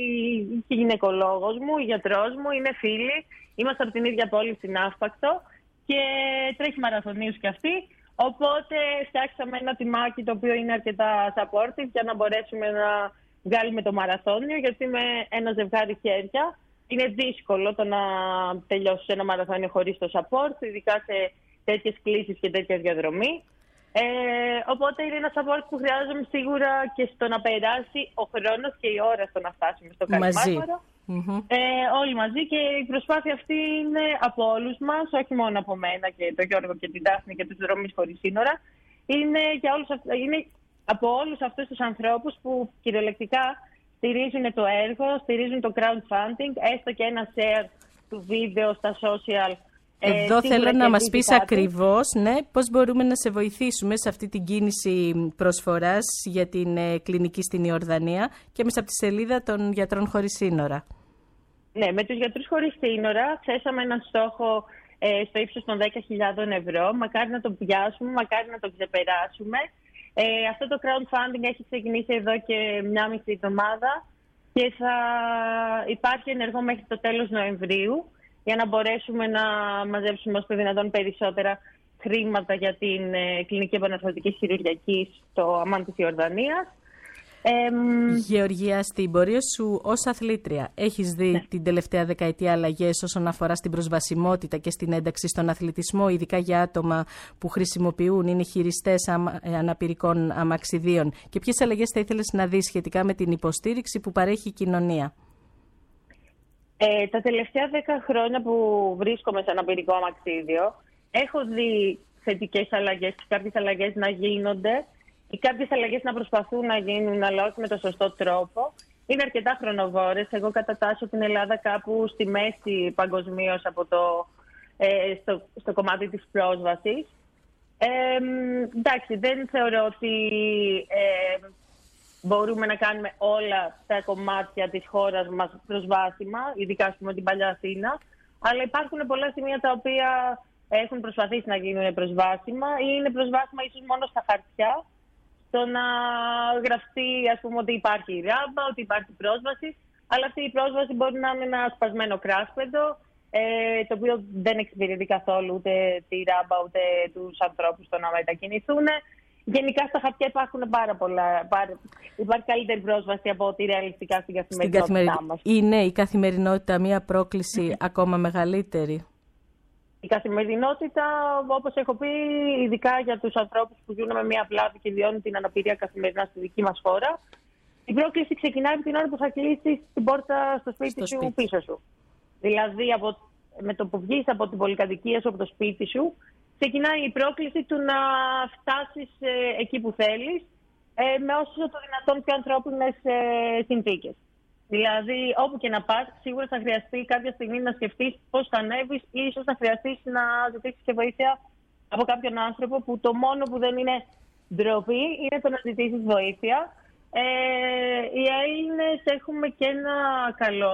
η γυναικολόγος μου, η γιατρός μου, είναι φίλη. Είμαστε από την ίδια πόλη στην Αύπακτο και τρέχει μαραθωνίους κι αυτή. Οπότε φτιάξαμε ένα τιμάκι το οποίο είναι αρκετά supportive για να μπορέσουμε να βγάλουμε το μαραθώνιο, γιατί με ένα ζευγάρι χέρια είναι δύσκολο το να τελειώσει ένα μαραθώνιο χωρίς το support, ειδικά σε τέτοιες κλήσεις και τέτοια διαδρομή. Ε, οπότε είναι ένα support που χρειάζομαι σίγουρα και στο να περάσει ο χρόνος και η ώρα στο να φτάσουμε στο Καλιμάρμαρο. Mm-hmm. Ε, όλοι μαζί, και η προσπάθεια αυτή είναι από όλους μας, όχι μόνο από μένα και τον Γιώργο και την Δάφνη και τους Δρόμους Χωρίς Σύνορα. Είναι, για όλους, είναι από όλους αυτούς τους ανθρώπους που κυριολεκτικά στηρίζουν το έργο, στηρίζουν το crowdfunding, έστω και ένα share του βίντεο στα social. Εδώ ε, θέλω να μας πεις ακριβώς, ναι, πώς μπορούμε να σε βοηθήσουμε σε αυτή την κίνηση προσφοράς για την ε, κλινική στην Ιορδανία και μέσα από τη σελίδα των Γιατρών Χωρίς Σύνορα. Ναι, με τους Γιατρούς Χωρίς Σύνορα θέσαμε ένα στόχο ε, στο ύψος των δέκα χιλιάδες ευρώ. Μακάρι να το πιάσουμε, μακάρι να το ξεπεράσουμε. Ε, αυτό το crowdfunding έχει ξεκινήσει εδώ και μια μισή εβδομάδα και θα υπάρχει ενεργό μέχρι το τέλος Νοεμβρίου, για να μπορέσουμε να μαζέψουμε όσο το δυνατόν περισσότερα χρήματα για την ε, κλινική επαναρθρωτική χειρουργιακή στο αμάν της Ιορδανίας. Ε, Γεωργία, στην πορεία σου ως αθλήτρια, έχεις δει ναι. την τελευταία δεκαετία αλλαγές όσον αφορά στην προσβασιμότητα και στην ένταξη στον αθλητισμό, ειδικά για άτομα που χρησιμοποιούν, είναι χειριστές αμα, αναπηρικών αμαξιδίων, και ποιες αλλαγές θα ήθελες να δεις σχετικά με την υποστήριξη που παρέχει η κοινωνία? Ε, τα τελευταία δέκα χρόνια που βρίσκομαι σε αναπηρικό αμαξίδιο, έχω δει θετικές αλλαγές και κάποιες αλλαγές να γίνονται ή κάποιες αλλαγές να προσπαθούν να γίνουν, αλλά όχι με το σωστό τρόπο. Είναι αρκετά χρονοβόρες. Εγώ κατατάσσω την Ελλάδα κάπου στη μέση παγκοσμίως από το, ε, στο, στο κομμάτι της πρόσβασης. Ε, εντάξει, δεν θεωρώ ότι ε, μπορούμε να κάνουμε όλα τα κομμάτια της χώρας μας προσβάσιμα, ειδικά ας πούμε την Παλιά Αθήνα, αλλά υπάρχουν πολλά σημεία τα οποία έχουν προσπαθήσει να γίνουν προσβάσιμα ή είναι προσβάσιμα ίσως μόνο στα χαρτιά, στο να γραφτεί ας πούμε ότι υπάρχει η ράμπα, ότι υπάρχει πρόσβαση, αλλά αυτή η πρόσβαση μπορεί να είναι ένα σπασμένο κράσπεδο, ε, το οποίο δεν εξυπηρετεί καθόλου ούτε τη ράμπα ούτε τους ανθρώπους στο να μετακινηθούν. Γενικά στα χαρτιά υπάρχουν πάρα πολλά. Πάρα... Υπάρχει καλύτερη πρόσβαση από ό,τι ρεαλιστικά στην καθημερινότητά στην καθημερι... μας. Είναι η καθημερινότητα μια πρόκληση ακόμα μεγαλύτερη? Η καθημερινότητα, όπως έχω πει, ειδικά για τους ανθρώπους που ζουν με μια βλάβη και βιώνουν την αναπηρία καθημερινά στη δική μας χώρα, η πρόκληση ξεκινάει από την ώρα που θα κλείσεις την πόρτα στο σπίτι στο σου σπίτι. πίσω σου. Δηλαδή, από... με το που βγεις από την πολυκατοικία σου, από το σπίτι σου, ξεκινάει η πρόκληση του να φτάσεις ε, εκεί που θέλεις, ε, με όσο το δυνατόν πιο ανθρώπινες ε, συνθήκες. Δηλαδή, όπου και να πας, σίγουρα θα χρειαστεί κάποια στιγμή να σκεφτείς πώς θα ανέβεις ή ίσως να χρειαστείς να ζητήσεις και βοήθεια από κάποιον άνθρωπο που το μόνο που δεν είναι ντροπή είναι το να ζητήσεις βοήθεια. Ε, οι Έλληνες έχουμε και ένα καλό.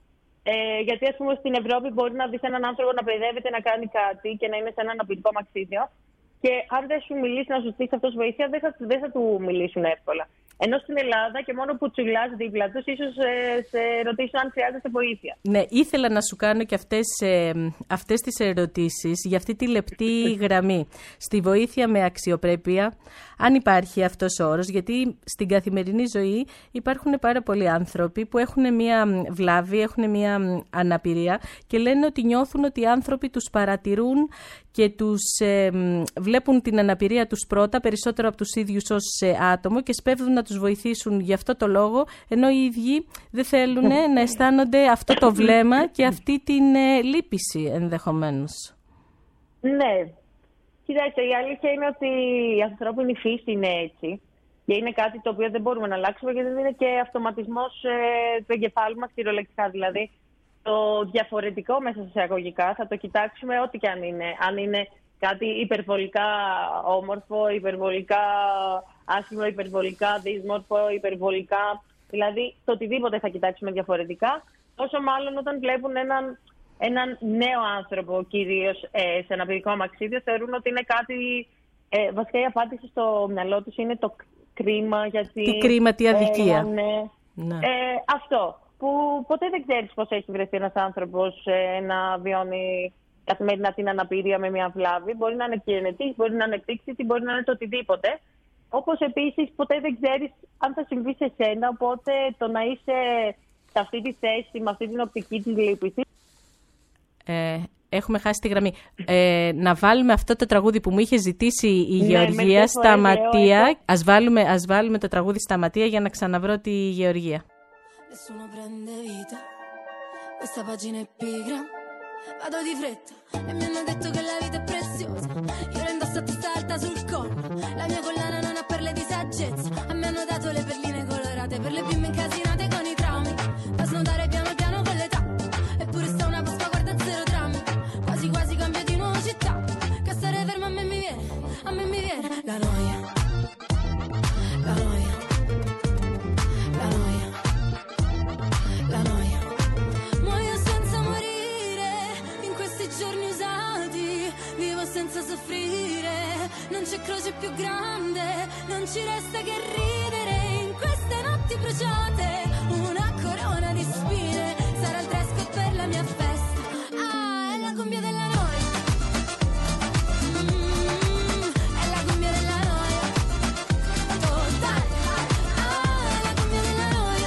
Ε, γιατί, ας πούμε, στην Ευρώπη μπορεί να δεις έναν άνθρωπο να παιδεύεται να κάνει κάτι και να είναι σε ένα αναπηρικό αμαξίδιο. Και αν δεν σου μιλήσει να σου στήσει αυτός βοήθεια, δεν θα, δεν θα του μιλήσουν εύκολα. Ενώ στην Ελλάδα και μόνο που τσουλάς δίπλα τους, ίσως ε, σε ρωτήσουν αν χρειάζεται βοήθεια. Ναι, ήθελα να σου κάνω και αυτές, ε, αυτές τις ερωτήσεις για αυτή τη λεπτή γραμμή. Στη βοήθεια με αξιοπρέπεια, αν υπάρχει αυτός ο όρος, γιατί στην καθημερινή ζωή υπάρχουν πάρα πολλοί άνθρωποι που έχουν μια βλάβη, έχουν μια αναπηρία και λένε ότι νιώθουν ότι οι άνθρωποι τους παρατηρούν και τους ε, βλέπουν την αναπηρία τους πρώτα, περισσότερο από τους ίδιους ως ε, άτομο, και σπέβδουν να τους βοηθήσουν γι' αυτό το λόγο, ενώ οι ίδιοι δεν θέλουν ε, να αισθάνονται αυτό το βλέμμα και αυτή την ε, λύπηση ενδεχομένως. Ναι. Κοιτάξτε, η αλήθεια είναι ότι η ανθρώπινη φύση είναι έτσι και είναι κάτι το οποίο δεν μπορούμε να αλλάξουμε, γιατί δεν είναι και αυτοματισμός ε, του εγκεφάλου μας κυριολεκτικά. Δηλαδή, το διαφορετικό μέσα σε εισαγωγικά θα το κοιτάξουμε ό,τι και αν είναι. Αν είναι κάτι υπερβολικά όμορφο, υπερβολικά άσχημο, υπερβολικά δύσμορφο, υπερβολικά... Δηλαδή, το οτιδήποτε θα κοιτάξουμε διαφορετικά, όσο μάλλον όταν βλέπουν έναν, έναν νέο άνθρωπο, κυρίως ε, σε ένα παιδικό αμαξίδιο, θεωρούν ότι είναι κάτι... Ε, βασικά η απάντηση στο μυαλό τους είναι το κρίμα, γιατί... Τι κρίμα, τι αδικία. Ε, ναι. Ναι. Ε, αυτό, που ποτέ δεν ξέρεις πώς έχει βρεθεί ένας άνθρωπος ε, να βιώνει καθημερινά την αναπηρία με μια βλάβη. Μπορεί να είναι γενετής, μπορεί να είναι πτύξης, μπορεί να είναι το οτιδήποτε. Όπως επίσης ποτέ δεν ξέρεις αν θα συμβεί σε σένα, οπότε το να είσαι σε αυτή τη θέση, με αυτή την οπτική της λύπησης. Ε, έχουμε χάσει τη γραμμή. Ε, να βάλουμε αυτό το τραγούδι που μου είχε ζητήσει η ναι, Γεωργία, Σταματία. Ας βάλουμε, ας βάλουμε το τραγούδι Σταματία για να ξαναβρω τη Γεωργία. Nessuno prende vita, questa pagina è pigra, vado di fretta e mi hanno detto che la vita è preziosa, io la indosso a testa alta sul collo, la mia collana non ha perle di saggezza, a me hanno dato le perline colorate per le bimbe incasinate con i traumi, da snodare piano piano con l'età, eppure sta una Pasqua guarda zero drammi, quasi quasi cambio di nuovo città, che stare fermo a me mi viene, a me mi viene la noia, la noia. La noia, muoio senza morire, in questi giorni usati, vivo senza soffrire, non c'è croce più grande, non ci resta che ridere, in queste notti bruciate, una corona di spine, sarà il dress code per la mia festa, ah, è la cumbia della noia, mm, è la cumbia della noia, totale, ah, è la cumbia della noia.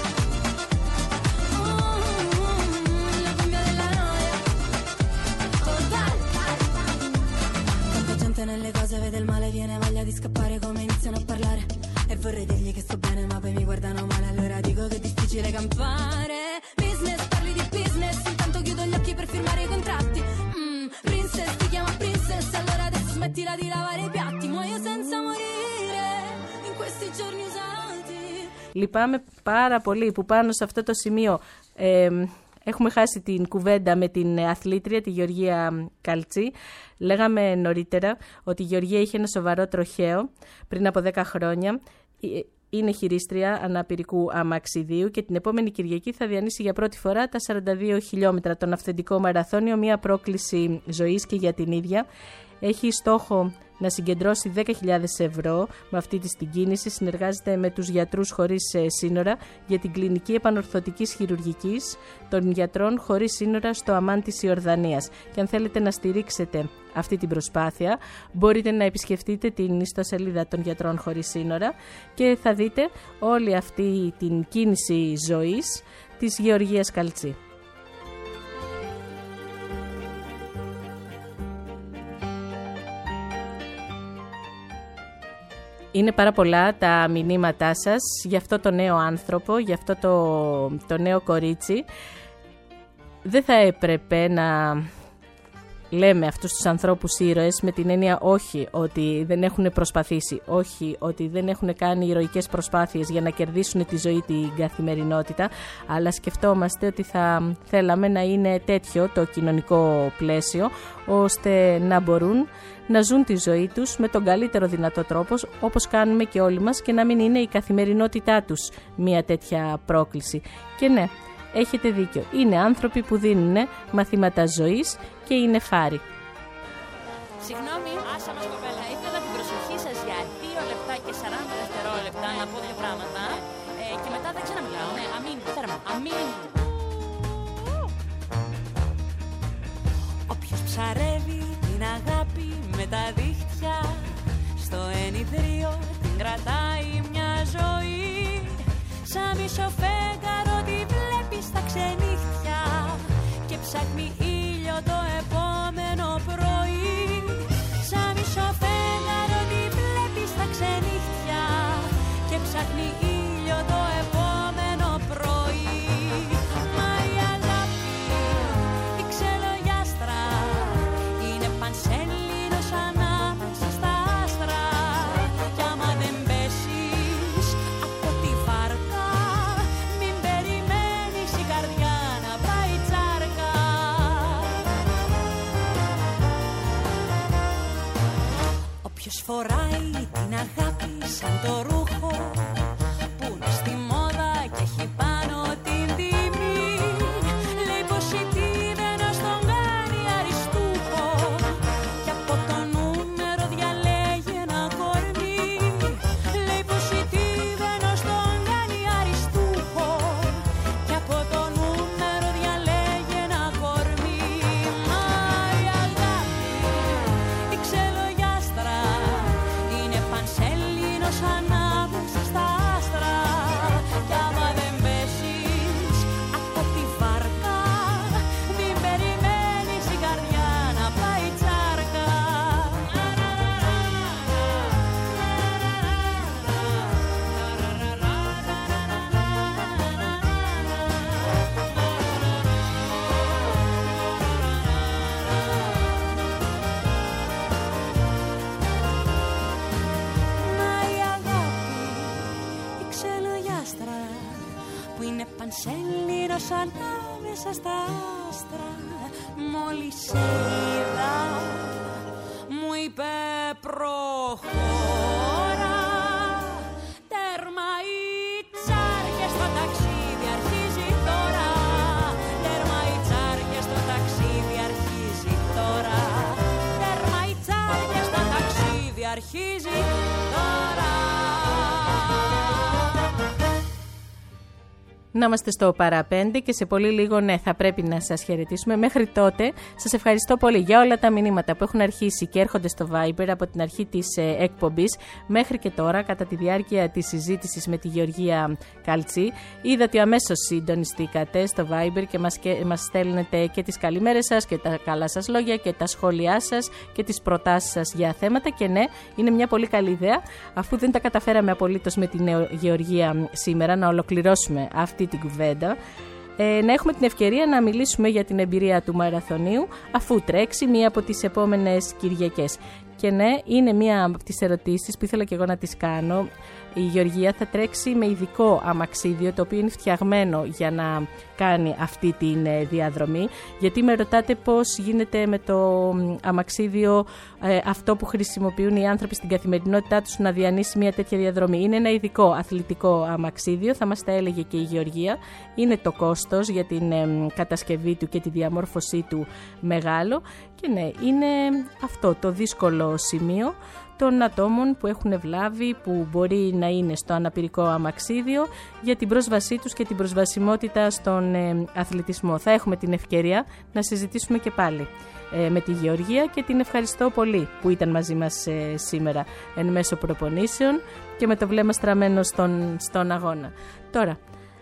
Nelle cose vede il male, viene voglia di scappare come iniziano a parlare e vorrei dirgli che sto bene ma poi mi guardano male, allora dico che è difficile campare. Business, parli di business, intanto chiudo gli occhi per firmare i contratti. mm, Princess, ti chiama princess, allora adesso smettila di lavare i piatti, muoio senza morire in questi giorni usati. Λυπάμαι πάρα πολύ που πάνω σε αυτό το σημείο ε, έχουμε χάσει την κουβέντα με την αθλήτρια, τη Γεωργία Καλτσή. Λέγαμε νωρίτερα ότι η Γεωργία είχε ένα σοβαρό τροχαίο πριν από δέκα χρόνια. Είναι χειρίστρια αναπηρικού αμαξιδίου και την επόμενη Κυριακή θα διανύσει για πρώτη φορά τα σαράντα δύο χιλιόμετρα τον αυθεντικό μαραθώνιο, μια πρόκληση ζωής και για την ίδια. Έχει στόχο να συγκεντρώσει δέκα χιλιάδες ευρώ με αυτή τη την κίνηση. Συνεργάζεται με τους γιατρούς χωρίς σύνορα για την κλινική επανορθωτικής χειρουργικής των γιατρών χωρίς σύνορα στο Αμάν της Ιορδανίας. Και αν θέλετε να στηρίξετε αυτή την προσπάθεια, μπορείτε να επισκεφτείτε την ιστοσελίδα των γιατρών χωρίς σύνορα και θα δείτε όλη αυτή την κίνηση ζωής της Γεωργίας Καλτσή. Είναι πάρα πολλά τα μηνύματά σας για αυτό το νέο άνθρωπο, για αυτό το, το νέο κορίτσι. Δεν θα έπρεπε να λέμε αυτούς τους ανθρώπους ήρωες με την έννοια όχι ότι δεν έχουν προσπαθήσει, όχι ότι δεν έχουν κάνει ηρωικές προσπάθειες για να κερδίσουν τη ζωή, την καθημερινότητα, αλλά σκεφτόμαστε ότι θα θέλαμε να είναι τέτοιο το κοινωνικό πλαίσιο ώστε να μπορούν να ζουν τη ζωή τους με τον καλύτερο δυνατό τρόπο, όπως κάνουμε και όλοι μας, και να μην είναι η καθημερινότητά τους μια τέτοια πρόκληση. Και ναι, έχετε δίκιο. Είναι άνθρωποι που δίνουν μαθήματα ζωής και είναι φάροι. Συγγνώμη, άσα μας κοπέλα, ήθελα την προσοχή σας για δύο λεπτά και σαράντα δευτερόλεπτα να πω δύο πράγματα ε, και μετά δεν ξαναμιλάω. Ναι, αμήν, τέρμα, αμήν. Όποιος ψαρεύει την αγάπη με τα δίχτυα, στο ενιδρίο την κρατάει μια ζωή. Σαν μισό φέγγαρο τη βλέπει στα ξενύχτια και ψάχνει ήλιο το επόμενο πρωί. Σαν μισό φέγγαρο τη βλέπει στα ξενύχτια και ψάχνει ήλιο το επόμενο πρωί. Μα η αγάπη, η ξελογιάστρα, είναι πανσέλινος ανάμεσα στα άστρα. Κι άμα δεν πέσεις από τη βάρκα, μην περιμένεις η καρδιά να πάει τσάρκα. φοράει την αγάπη σαν το ρούχο που είναι στη μόδα και έχει πάνω την τιμή. Λέει πως η τίδενος τον κάνει αριστούχο και από το νούμερο διαλέγει ένα κορμί. Λέει πως η τίδενος τον κάνει αριστούχο και από το νούμερο διαλέγει ένα κορμί. Μα η αγάπη, η ξελογιάστρα, είναι πανσέλινος ανάμεσα στα άστρα. Κι άμα δεν πέσεις από τη βάρκα, μην περιμένεις η καρδιά να πάει τσάρκα. Μα η αγάπη, η ξελογιάστρα, που είναι πανσέλινος ανάμεσα στα άστρα, μόλις σε είδα μου είπε προχώρα. Τέρμα οι τσάρκες, το ταξίδι αρχίζει τώρα. Τέρμα οι τσάρκες, το ταξίδι αρχίζει τώρα. Τέρμα οι τσάρκες, το ταξίδι αρχίζει τώρα. Να είμαστε στο παραπέντε και σε πολύ λίγο, ναι, θα πρέπει να σας χαιρετήσουμε. Μέχρι τότε, σας ευχαριστώ πολύ για όλα τα μηνύματα που έχουν αρχίσει και έρχονται στο Viber από την αρχή της ε, εκπομπής μέχρι και τώρα, κατά τη διάρκεια της συζήτησης με τη Γεωργία Καλτσή. Είδα ότι αμέσως συντονιστήκατε στο Viber και μας, και μας στέλνετε και τις καλημέρες σας και τα καλά σας λόγια και τα σχόλιά σας και τις προτάσεις σας για θέματα. Και ναι, είναι μια πολύ καλή ιδέα, αφού δεν τα καταφέραμε απολύτως με την Γεωργία σήμερα να ολοκληρώσουμε αυτή την κουβέντα, ε, να έχουμε την ευκαιρία να μιλήσουμε για την εμπειρία του μαραθωνίου αφού τρέξει μία από τις επόμενες Κυριακές. Και ναι, είναι μία από τις ερωτήσεις που ήθελα και εγώ να τις κάνω. Η Γεωργία θα τρέξει με ειδικό αμαξίδιο, το οποίο είναι φτιαγμένο για να κάνει αυτή τη διαδρομή. Γιατί με ρωτάτε πώς γίνεται με το αμαξίδιο ε, αυτό που χρησιμοποιούν οι άνθρωποι στην καθημερινότητά τους να διανύσει μια τέτοια διαδρομή. Είναι ένα ειδικό αθλητικό αμαξίδιο, θα μας τα έλεγε και η Γεωργία. Είναι το κόστος για την ε, κατασκευή του και τη διαμόρφωσή του μεγάλο. Και ναι, είναι αυτό το δύσκολο σημείο των ατόμων που έχουν βλάβη, που μπορεί να είναι στο αναπηρικό αμαξίδιο, για την πρόσβασή τους και την προσβασιμότητα στον ε, αθλητισμό. Θα έχουμε την ευκαιρία να συζητήσουμε και πάλι ε, με τη Γεωργία και την ευχαριστώ πολύ που ήταν μαζί μας ε, σήμερα εν μέσω προπονήσεων και με το βλέμμα στραμμένο στον, στον αγώνα. Τώρα,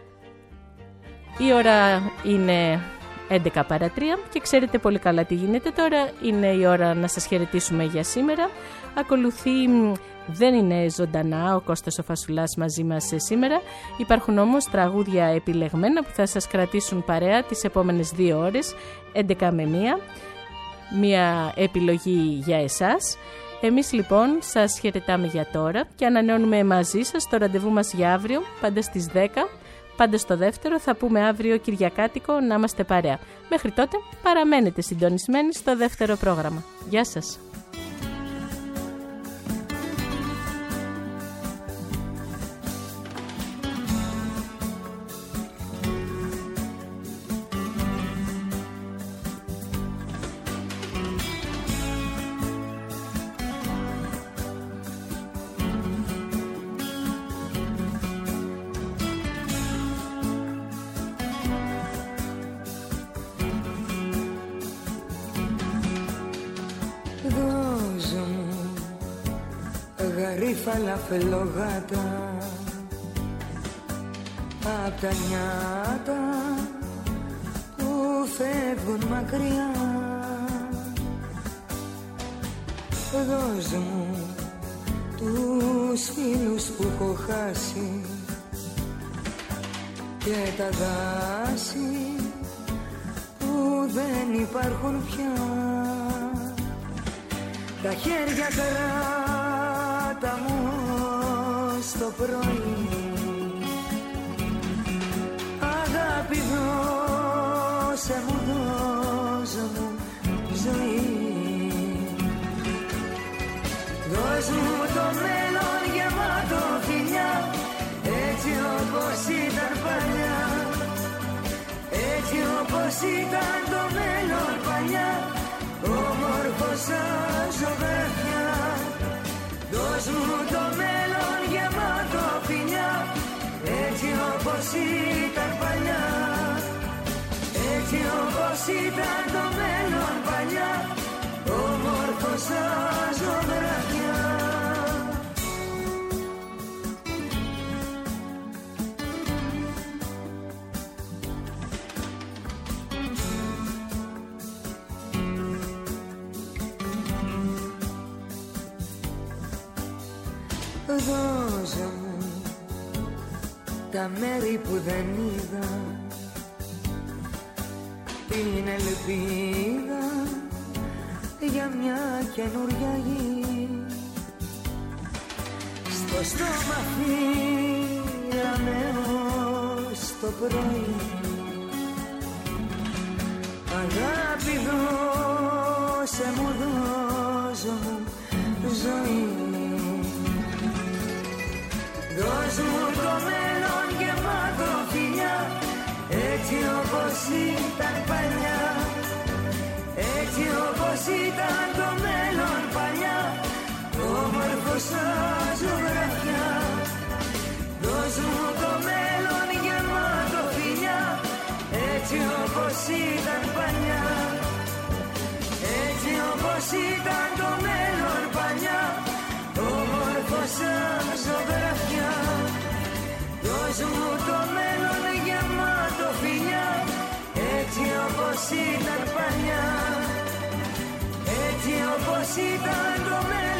η ώρα είναι έντεκα παρά τρία και ξέρετε πολύ καλά τι γίνεται τώρα. Είναι η ώρα να σας χαιρετήσουμε για σήμερα. Ακολουθεί, δεν είναι ζωντανά ο Κώστας ο Φασουλάς μαζί μας σήμερα. Υπάρχουν όμως τραγούδια επιλεγμένα που θα σας κρατήσουν παρέα τις επόμενες δύο ώρες, έντεκα με μία. Μία επιλογή για εσάς. Εμείς λοιπόν σας χαιρετάμε για τώρα και ανανεώνουμε μαζί σας το ραντεβού μας για αύριο, πάντα στις δέκα. Πάντα στο δεύτερο, θα πούμε αύριο Κυριακάτικο να είμαστε παρέα. Μέχρι τότε παραμένετε συντονισμένοι στο δεύτερο πρόγραμμα. Γεια σας. Φαλαφελογάτα απ' τα νιάτα που φεύγουν μακριά. Δώσ' μου τους φίλους που έχω χάσει και τα δάση που δεν υπάρχουν πια. Τα χέρια κράτα μου στο πρωί, αγάπη δώσε μου, δώσε μου ζωή. Δώσε δώσ' μου το μέλλον γεμάτο φιλιά, έτσι όπως ήταν παλιά, έτσι όπως ήταν το μέλλον παλιά, όμορφο σαν ζωγραφιά. Δώσ' μου το μέλλον γεμάτο φιλιά, έτσι όπως ήταν παλιά, έτσι όπως ήταν το μέλλον παλιά, όμορφο σαν ζωγραφιά. Δώσε μου τα μέρη που δεν είδα, την ελπίδα για μια καινούρια γη. Στο στόμα φύγαμε ως το πρωί, αγάπη δώσε μου, δώσε μου ζωή. Δώσ' μου το μέλλον γεμάτο φιλιά, έτσι όπως ήταν παλιά, έτσι όπως ήταν το μέλλον παλιά, όμορφο σαν ζωγραφιά. Δώσ' μου το μέλλον γεμάτο φιλιά, έτσι όπως ήταν παλιά, έτσι όπως ήταν το μέλλον παλιά, όμορφο σαν ζωγραφιά. Δώσ' μου το μέλλον γεμάτο φιλιά, έτσι όπως ήταν παλιά, έτσι όπως ήταν το μέλλον